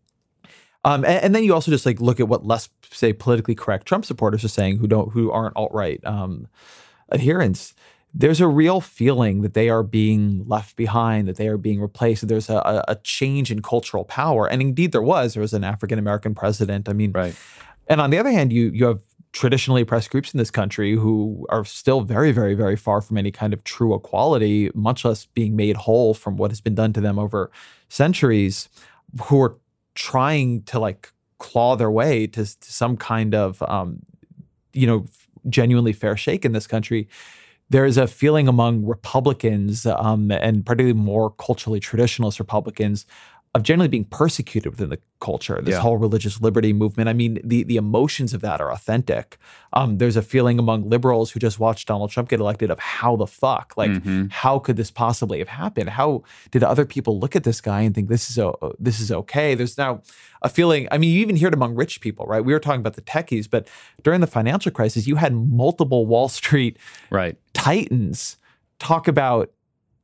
Speaker 3: um, and, and then you also just like look at what less, say, politically correct Trump supporters are saying who don't who aren't alt-right um, adherents, there's a real feeling that they are being left behind, that they are being replaced. There's a, a change in cultural power, and indeed there was. There was an African-American president. I mean,
Speaker 4: right.
Speaker 3: And on the other hand, you you have traditionally oppressed groups in this country who are still very, very, very far from any kind of true equality, much less being made whole from what has been done to them over centuries, who are trying to like claw their way to, to some kind of, um, you know, genuinely fair shake in this country. There is a feeling among Republicans, um, and particularly more culturally traditionalist Republicans, of generally being persecuted within the culture, this
Speaker 4: yeah.
Speaker 3: whole religious liberty movement. I mean, the the emotions of that are authentic. Um, there's a feeling among liberals who just watched Donald Trump get elected of how the fuck, like, mm-hmm. how could this possibly have happened? How did other people look at this guy and think this is o- this is okay? There's now a feeling, I mean, you even hear it among rich people, right? We were talking about the techies, but during the financial crisis, you had multiple Wall Street
Speaker 4: right.
Speaker 3: titans talk about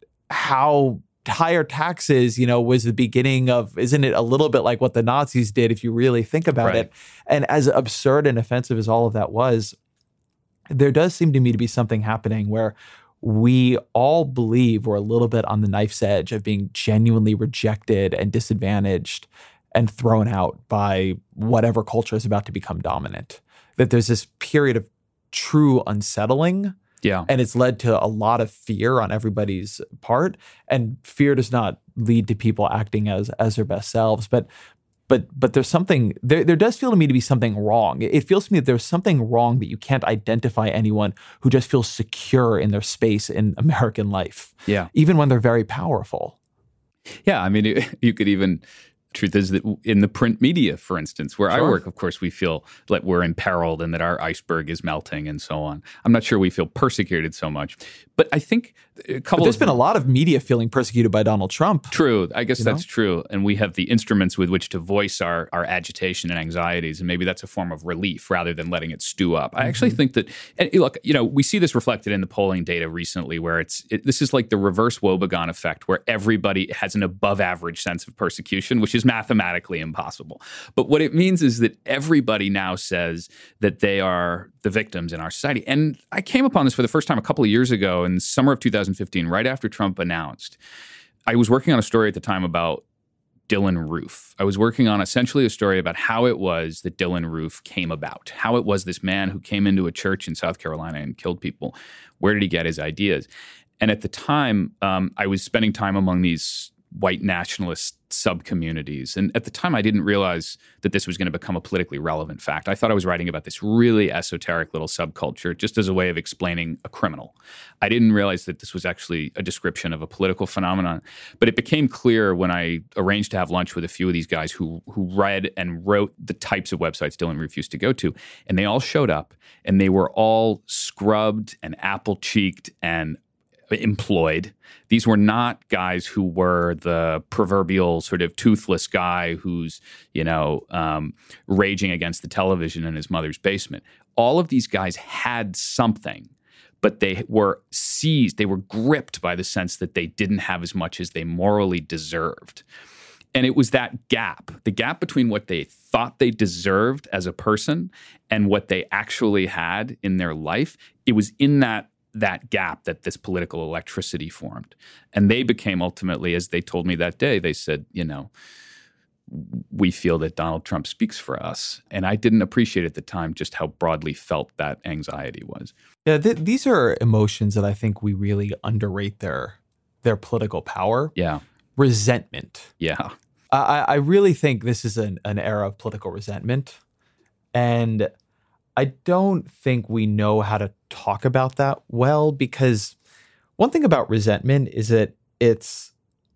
Speaker 3: how higher taxes, you know, was the beginning of, isn't it a little bit like what the Nazis did if you really think about
Speaker 4: right.
Speaker 3: it? And as absurd and offensive as all of that was, there does seem to me to be something happening where we all believe we're a little bit on the knife's edge of being genuinely rejected and disadvantaged and thrown out by whatever culture is about to become dominant. That there's this period of true unsettling.
Speaker 4: Yeah.
Speaker 3: And it's led to a lot of fear on everybody's part. And fear does not lead to people acting as as their best selves. But but but there's something, there, there does feel to me to be something wrong. It feels to me that there's something wrong that you can't identify anyone who just feels secure in their space in American life.
Speaker 4: Yeah.
Speaker 3: Even when they're very powerful.
Speaker 4: Yeah. I mean, you could even... Truth is that in the print media, for instance, where
Speaker 3: sure.
Speaker 4: I work, of course, we feel like we're imperiled and that our iceberg is melting and so on. I'm not sure we feel persecuted so much. But I think a couple
Speaker 3: but there's
Speaker 4: of,
Speaker 3: been a lot of media feeling persecuted by Donald Trump.
Speaker 4: True. I guess
Speaker 3: you
Speaker 4: that's
Speaker 3: know?
Speaker 4: true. And we have the instruments with which to voice our, our agitation and anxieties. And maybe that's a form of relief rather than letting it stew up. I mm-hmm. actually think that, and look, you know, we see this reflected in the polling data recently where it's, it, this is like the reverse Wobegon effect where everybody has an above average sense of persecution, which is mathematically impossible. But what it means is that everybody now says that they are the victims in our society. And I came upon this for the first time a couple of years ago in summer of two thousand fifteen, right after Trump announced. I was working on a story at the time about Dylann Roof. I was working on essentially a story about how it was that Dylann Roof came about, how it was this man who came into a church in South Carolina and killed people. Where did he get his ideas? And at the time, um, I was spending time among these white nationalist sub-communities. And at the time, I didn't realize that this was going to become a politically relevant fact. I thought I was writing about this really esoteric little subculture just as a way of explaining a criminal. I didn't realize that this was actually a description of a political phenomenon. But it became clear when I arranged to have lunch with a few of these guys who who read and wrote the types of websites Dylan refused to go to. And they all showed up, and they were all scrubbed and apple-cheeked and employed. These were not guys who were the proverbial sort of toothless guy who's, you know, um, raging against the television in his mother's basement. All of these guys had something, but they were seized, they were gripped by the sense that they didn't have as much as they morally deserved. And it was that gap, the gap between what they thought they deserved as a person and what they actually had in their life. It was in that that gap that this political electricity formed. And they became ultimately, as they told me that day, they said, you know, we feel that Donald Trump speaks for us. And I didn't appreciate at the time just how broadly felt that anxiety was.
Speaker 3: Yeah, th- these are emotions that I think we really underrate their their political power.
Speaker 4: Yeah.
Speaker 3: Resentment.
Speaker 4: Yeah.
Speaker 3: I, I really think this is an, an era of political resentment. And I don't think we know how to talk about that well, because one thing about resentment is that it's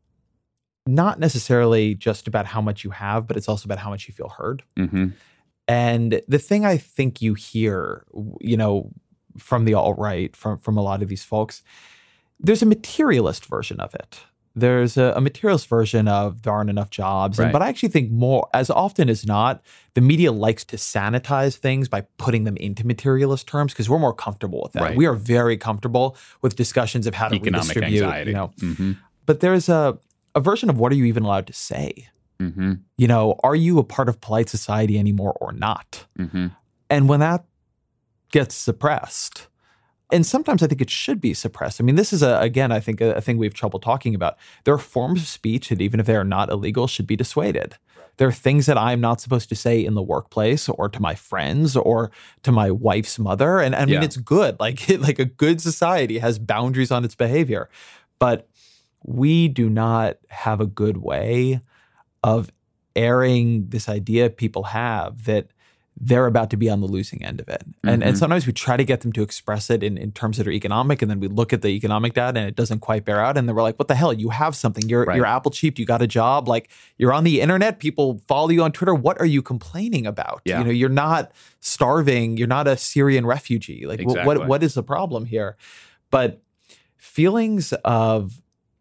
Speaker 3: not necessarily just about how much you have, but it's also about how much you feel heard.
Speaker 4: Mm-hmm.
Speaker 3: And the thing I think you hear, you know, from the alt-right, from, from a lot of these folks, there's a materialist version of it. There's a, a materialist version of there aren't enough jobs.
Speaker 4: Right.
Speaker 3: And, but I actually think more, as often as not, the media likes to sanitize things by putting them into materialist terms because we're more comfortable with that.
Speaker 4: Right.
Speaker 3: We are very comfortable with discussions of how to
Speaker 4: Economic
Speaker 3: redistribute.
Speaker 4: anxiety.
Speaker 3: You know.
Speaker 4: Mm-hmm.
Speaker 3: But there's a, a version of what are you even allowed to say?
Speaker 4: Mm-hmm.
Speaker 3: You know, are you a part of polite society anymore or not?
Speaker 4: Mm-hmm.
Speaker 3: And when that gets suppressed, and sometimes I think it should be suppressed. I mean, this is, a, again, I think a, a thing we have trouble talking about. There are forms of speech that even if they are not illegal, should be dissuaded. Right. There are things that I'm not supposed to say in the workplace or to my friends or to my wife's mother. And I mean,
Speaker 4: Yeah.
Speaker 3: it's good. Like, like a good society has boundaries on its behavior. But we do not have a good way of airing this idea people have that they're about to be on the losing end of it. And
Speaker 4: Mm-hmm.
Speaker 3: and sometimes we try to get them to express it in, in terms that are economic, and then we look at the economic data and it doesn't quite bear out. And then we're like, what the hell? You have something. You're
Speaker 4: Right.
Speaker 3: you're Apple cheap. You got a job. Like, you're on the internet. People follow you on Twitter. What are you complaining about?
Speaker 4: Yeah.
Speaker 3: You know, you're not starving. You're not a Syrian refugee. Like, wh-
Speaker 4: Exactly.
Speaker 3: what what is the problem here? But feelings of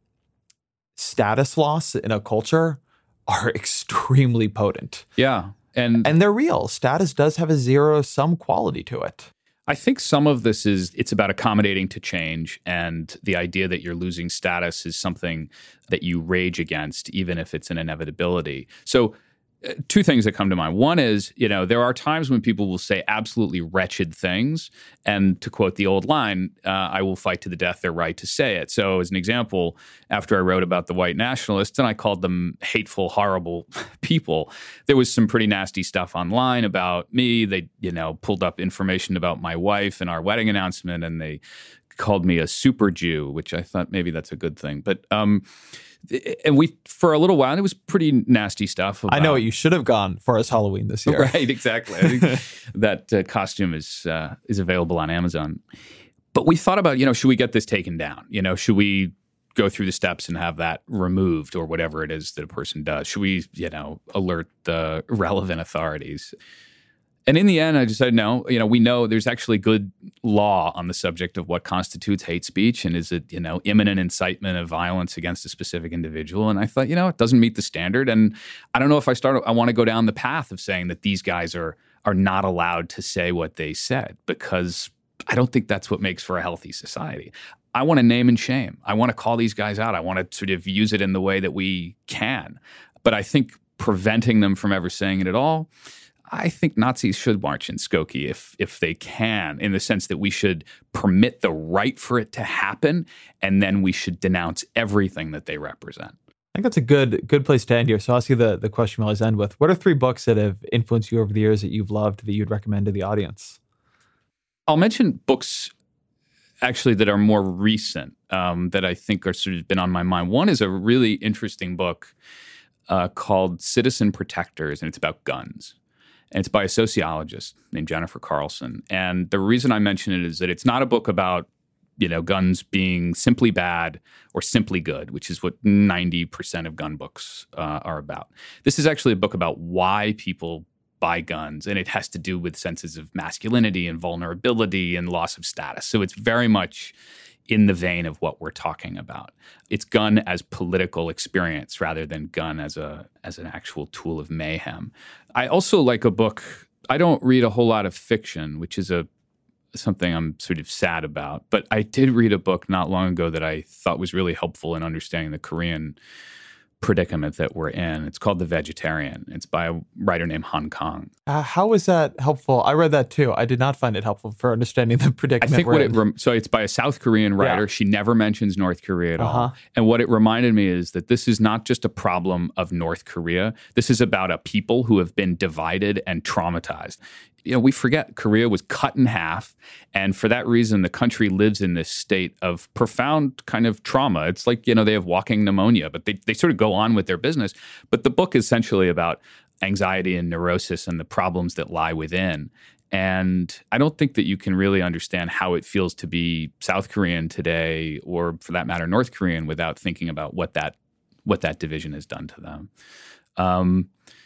Speaker 3: status loss in a culture are extremely potent.
Speaker 4: Yeah. And
Speaker 3: And they're real. Status does have a zero-sum quality to it.
Speaker 4: I think some of this is, it's about accommodating to change, and the idea that you're losing status is something that you rage against, even if it's an inevitability. So uh, two things that come to mind. One is, you know, there are times when people will say absolutely wretched things. And to quote the old line, uh, I will fight to the death their right to say it. So as an example, after I wrote about the white nationalists and I called them hateful, horrible people, there was some pretty nasty stuff online about me. They, you know, pulled up information about my wife and our wedding announcement, and they called me a super Jew, which I thought maybe that's a good thing. But, um, and we, for a little while, it was pretty nasty stuff. About,
Speaker 3: I know what you should have gone for as Halloween this year.
Speaker 4: Right, exactly. I think that uh, costume is uh, is available on Amazon. But we thought about, you know, should we get this taken down? You know, should we go through the steps and have that removed, or whatever it is that a person does? Should we, you know, alert the relevant authorities? And in the end, I decided, no, you know, we know there's actually good law on the subject of what constitutes hate speech, and is it, you know, imminent incitement of violence against a specific individual. And I thought, you know, it doesn't meet the standard. And I don't know if I start, I want to go down the path of saying that these guys are are not allowed to say what they said, because I don't think that's what makes for a healthy society. I want to name and shame. I want to call these guys out. I want to sort of use it in the way that we can. But I think preventing them from ever saying it at all, I think Nazis should march in Skokie if if they can, in the sense that we should permit the right for it to happen, and then we should denounce everything that they represent.
Speaker 3: I think that's a good good place to end here. So I'll ask you the, the question we always end with. What are three books that have influenced you over the years that you've loved that you'd recommend to the audience?
Speaker 4: I'll mention books actually that are more recent um, that I think are sort of been on my mind. One is a really interesting book uh, called Citizen Protectors, and it's about guns. And it's by a sociologist named Jennifer Carlson. And the reason I mention it is that it's not a book about, you know, guns being simply bad or simply good, which is what ninety percent of gun books uh, are about. This is actually a book about why people buy guns, and it has to do with senses of masculinity and vulnerability and loss of status. So it's very much in the vein of what we're talking about. It's gun as political experience rather than gun as a as an actual tool of mayhem. I also like a book. I don't read a whole lot of fiction, which is a something I'm sort of sad about. But I did read a book not long ago that I thought was really helpful in understanding the Korean predicament that we're in. It's called The Vegetarian. It's by a writer named Han Kang.
Speaker 3: Uh, how is that helpful? I read that too. I did not find it helpful for understanding the predicament.
Speaker 4: I think
Speaker 3: we're
Speaker 4: what
Speaker 3: in.
Speaker 4: it rem- so it's by a South Korean writer.
Speaker 3: Yeah.
Speaker 4: She never mentions North Korea at
Speaker 3: Uh-huh.
Speaker 4: all. And what it reminded me is that this is not just a problem of North Korea. This is about a people who have been divided and traumatized. You know, we forget Korea was cut in half, and for that reason, the country lives in this state of profound kind of trauma. It's like, you know, they have walking pneumonia, but they, they sort of go on with their business. But the book is essentially about anxiety and neurosis and the problems that lie within. And I don't think that you can really understand how it feels to be South Korean today, or for that matter, North Korean, without thinking about what that what that division has done to them. Um,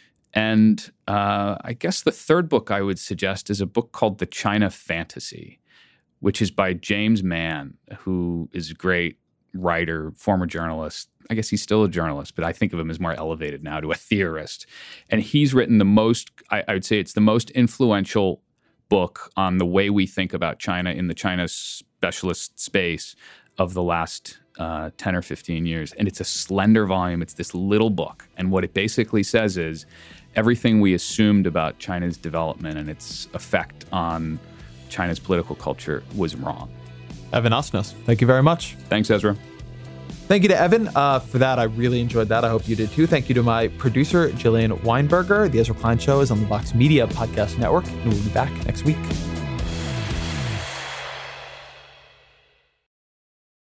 Speaker 4: And uh, I guess the third book I would suggest is a book called The China Fantasy, which is by James Mann, who is a great writer, former journalist. I guess he's still a journalist, but I think of him as more elevated now to a theorist. And he's written the most, I, I would say it's the most influential book on the way we think about China in the China specialist space of the last uh, ten or fifteen years. And it's a slender volume. It's this little book. And what it basically says is everything we assumed about China's development and its effect on China's political culture was wrong.
Speaker 3: Evan Osnos, thank you very much.
Speaker 4: Thanks, Ezra.
Speaker 3: Thank you to Evan uh, for that. I really enjoyed that. I hope you did too. Thank you to my producer, Jillian Weinberger. The Ezra Klein Show is on the Vox Media Podcast Network, and we'll be back next week.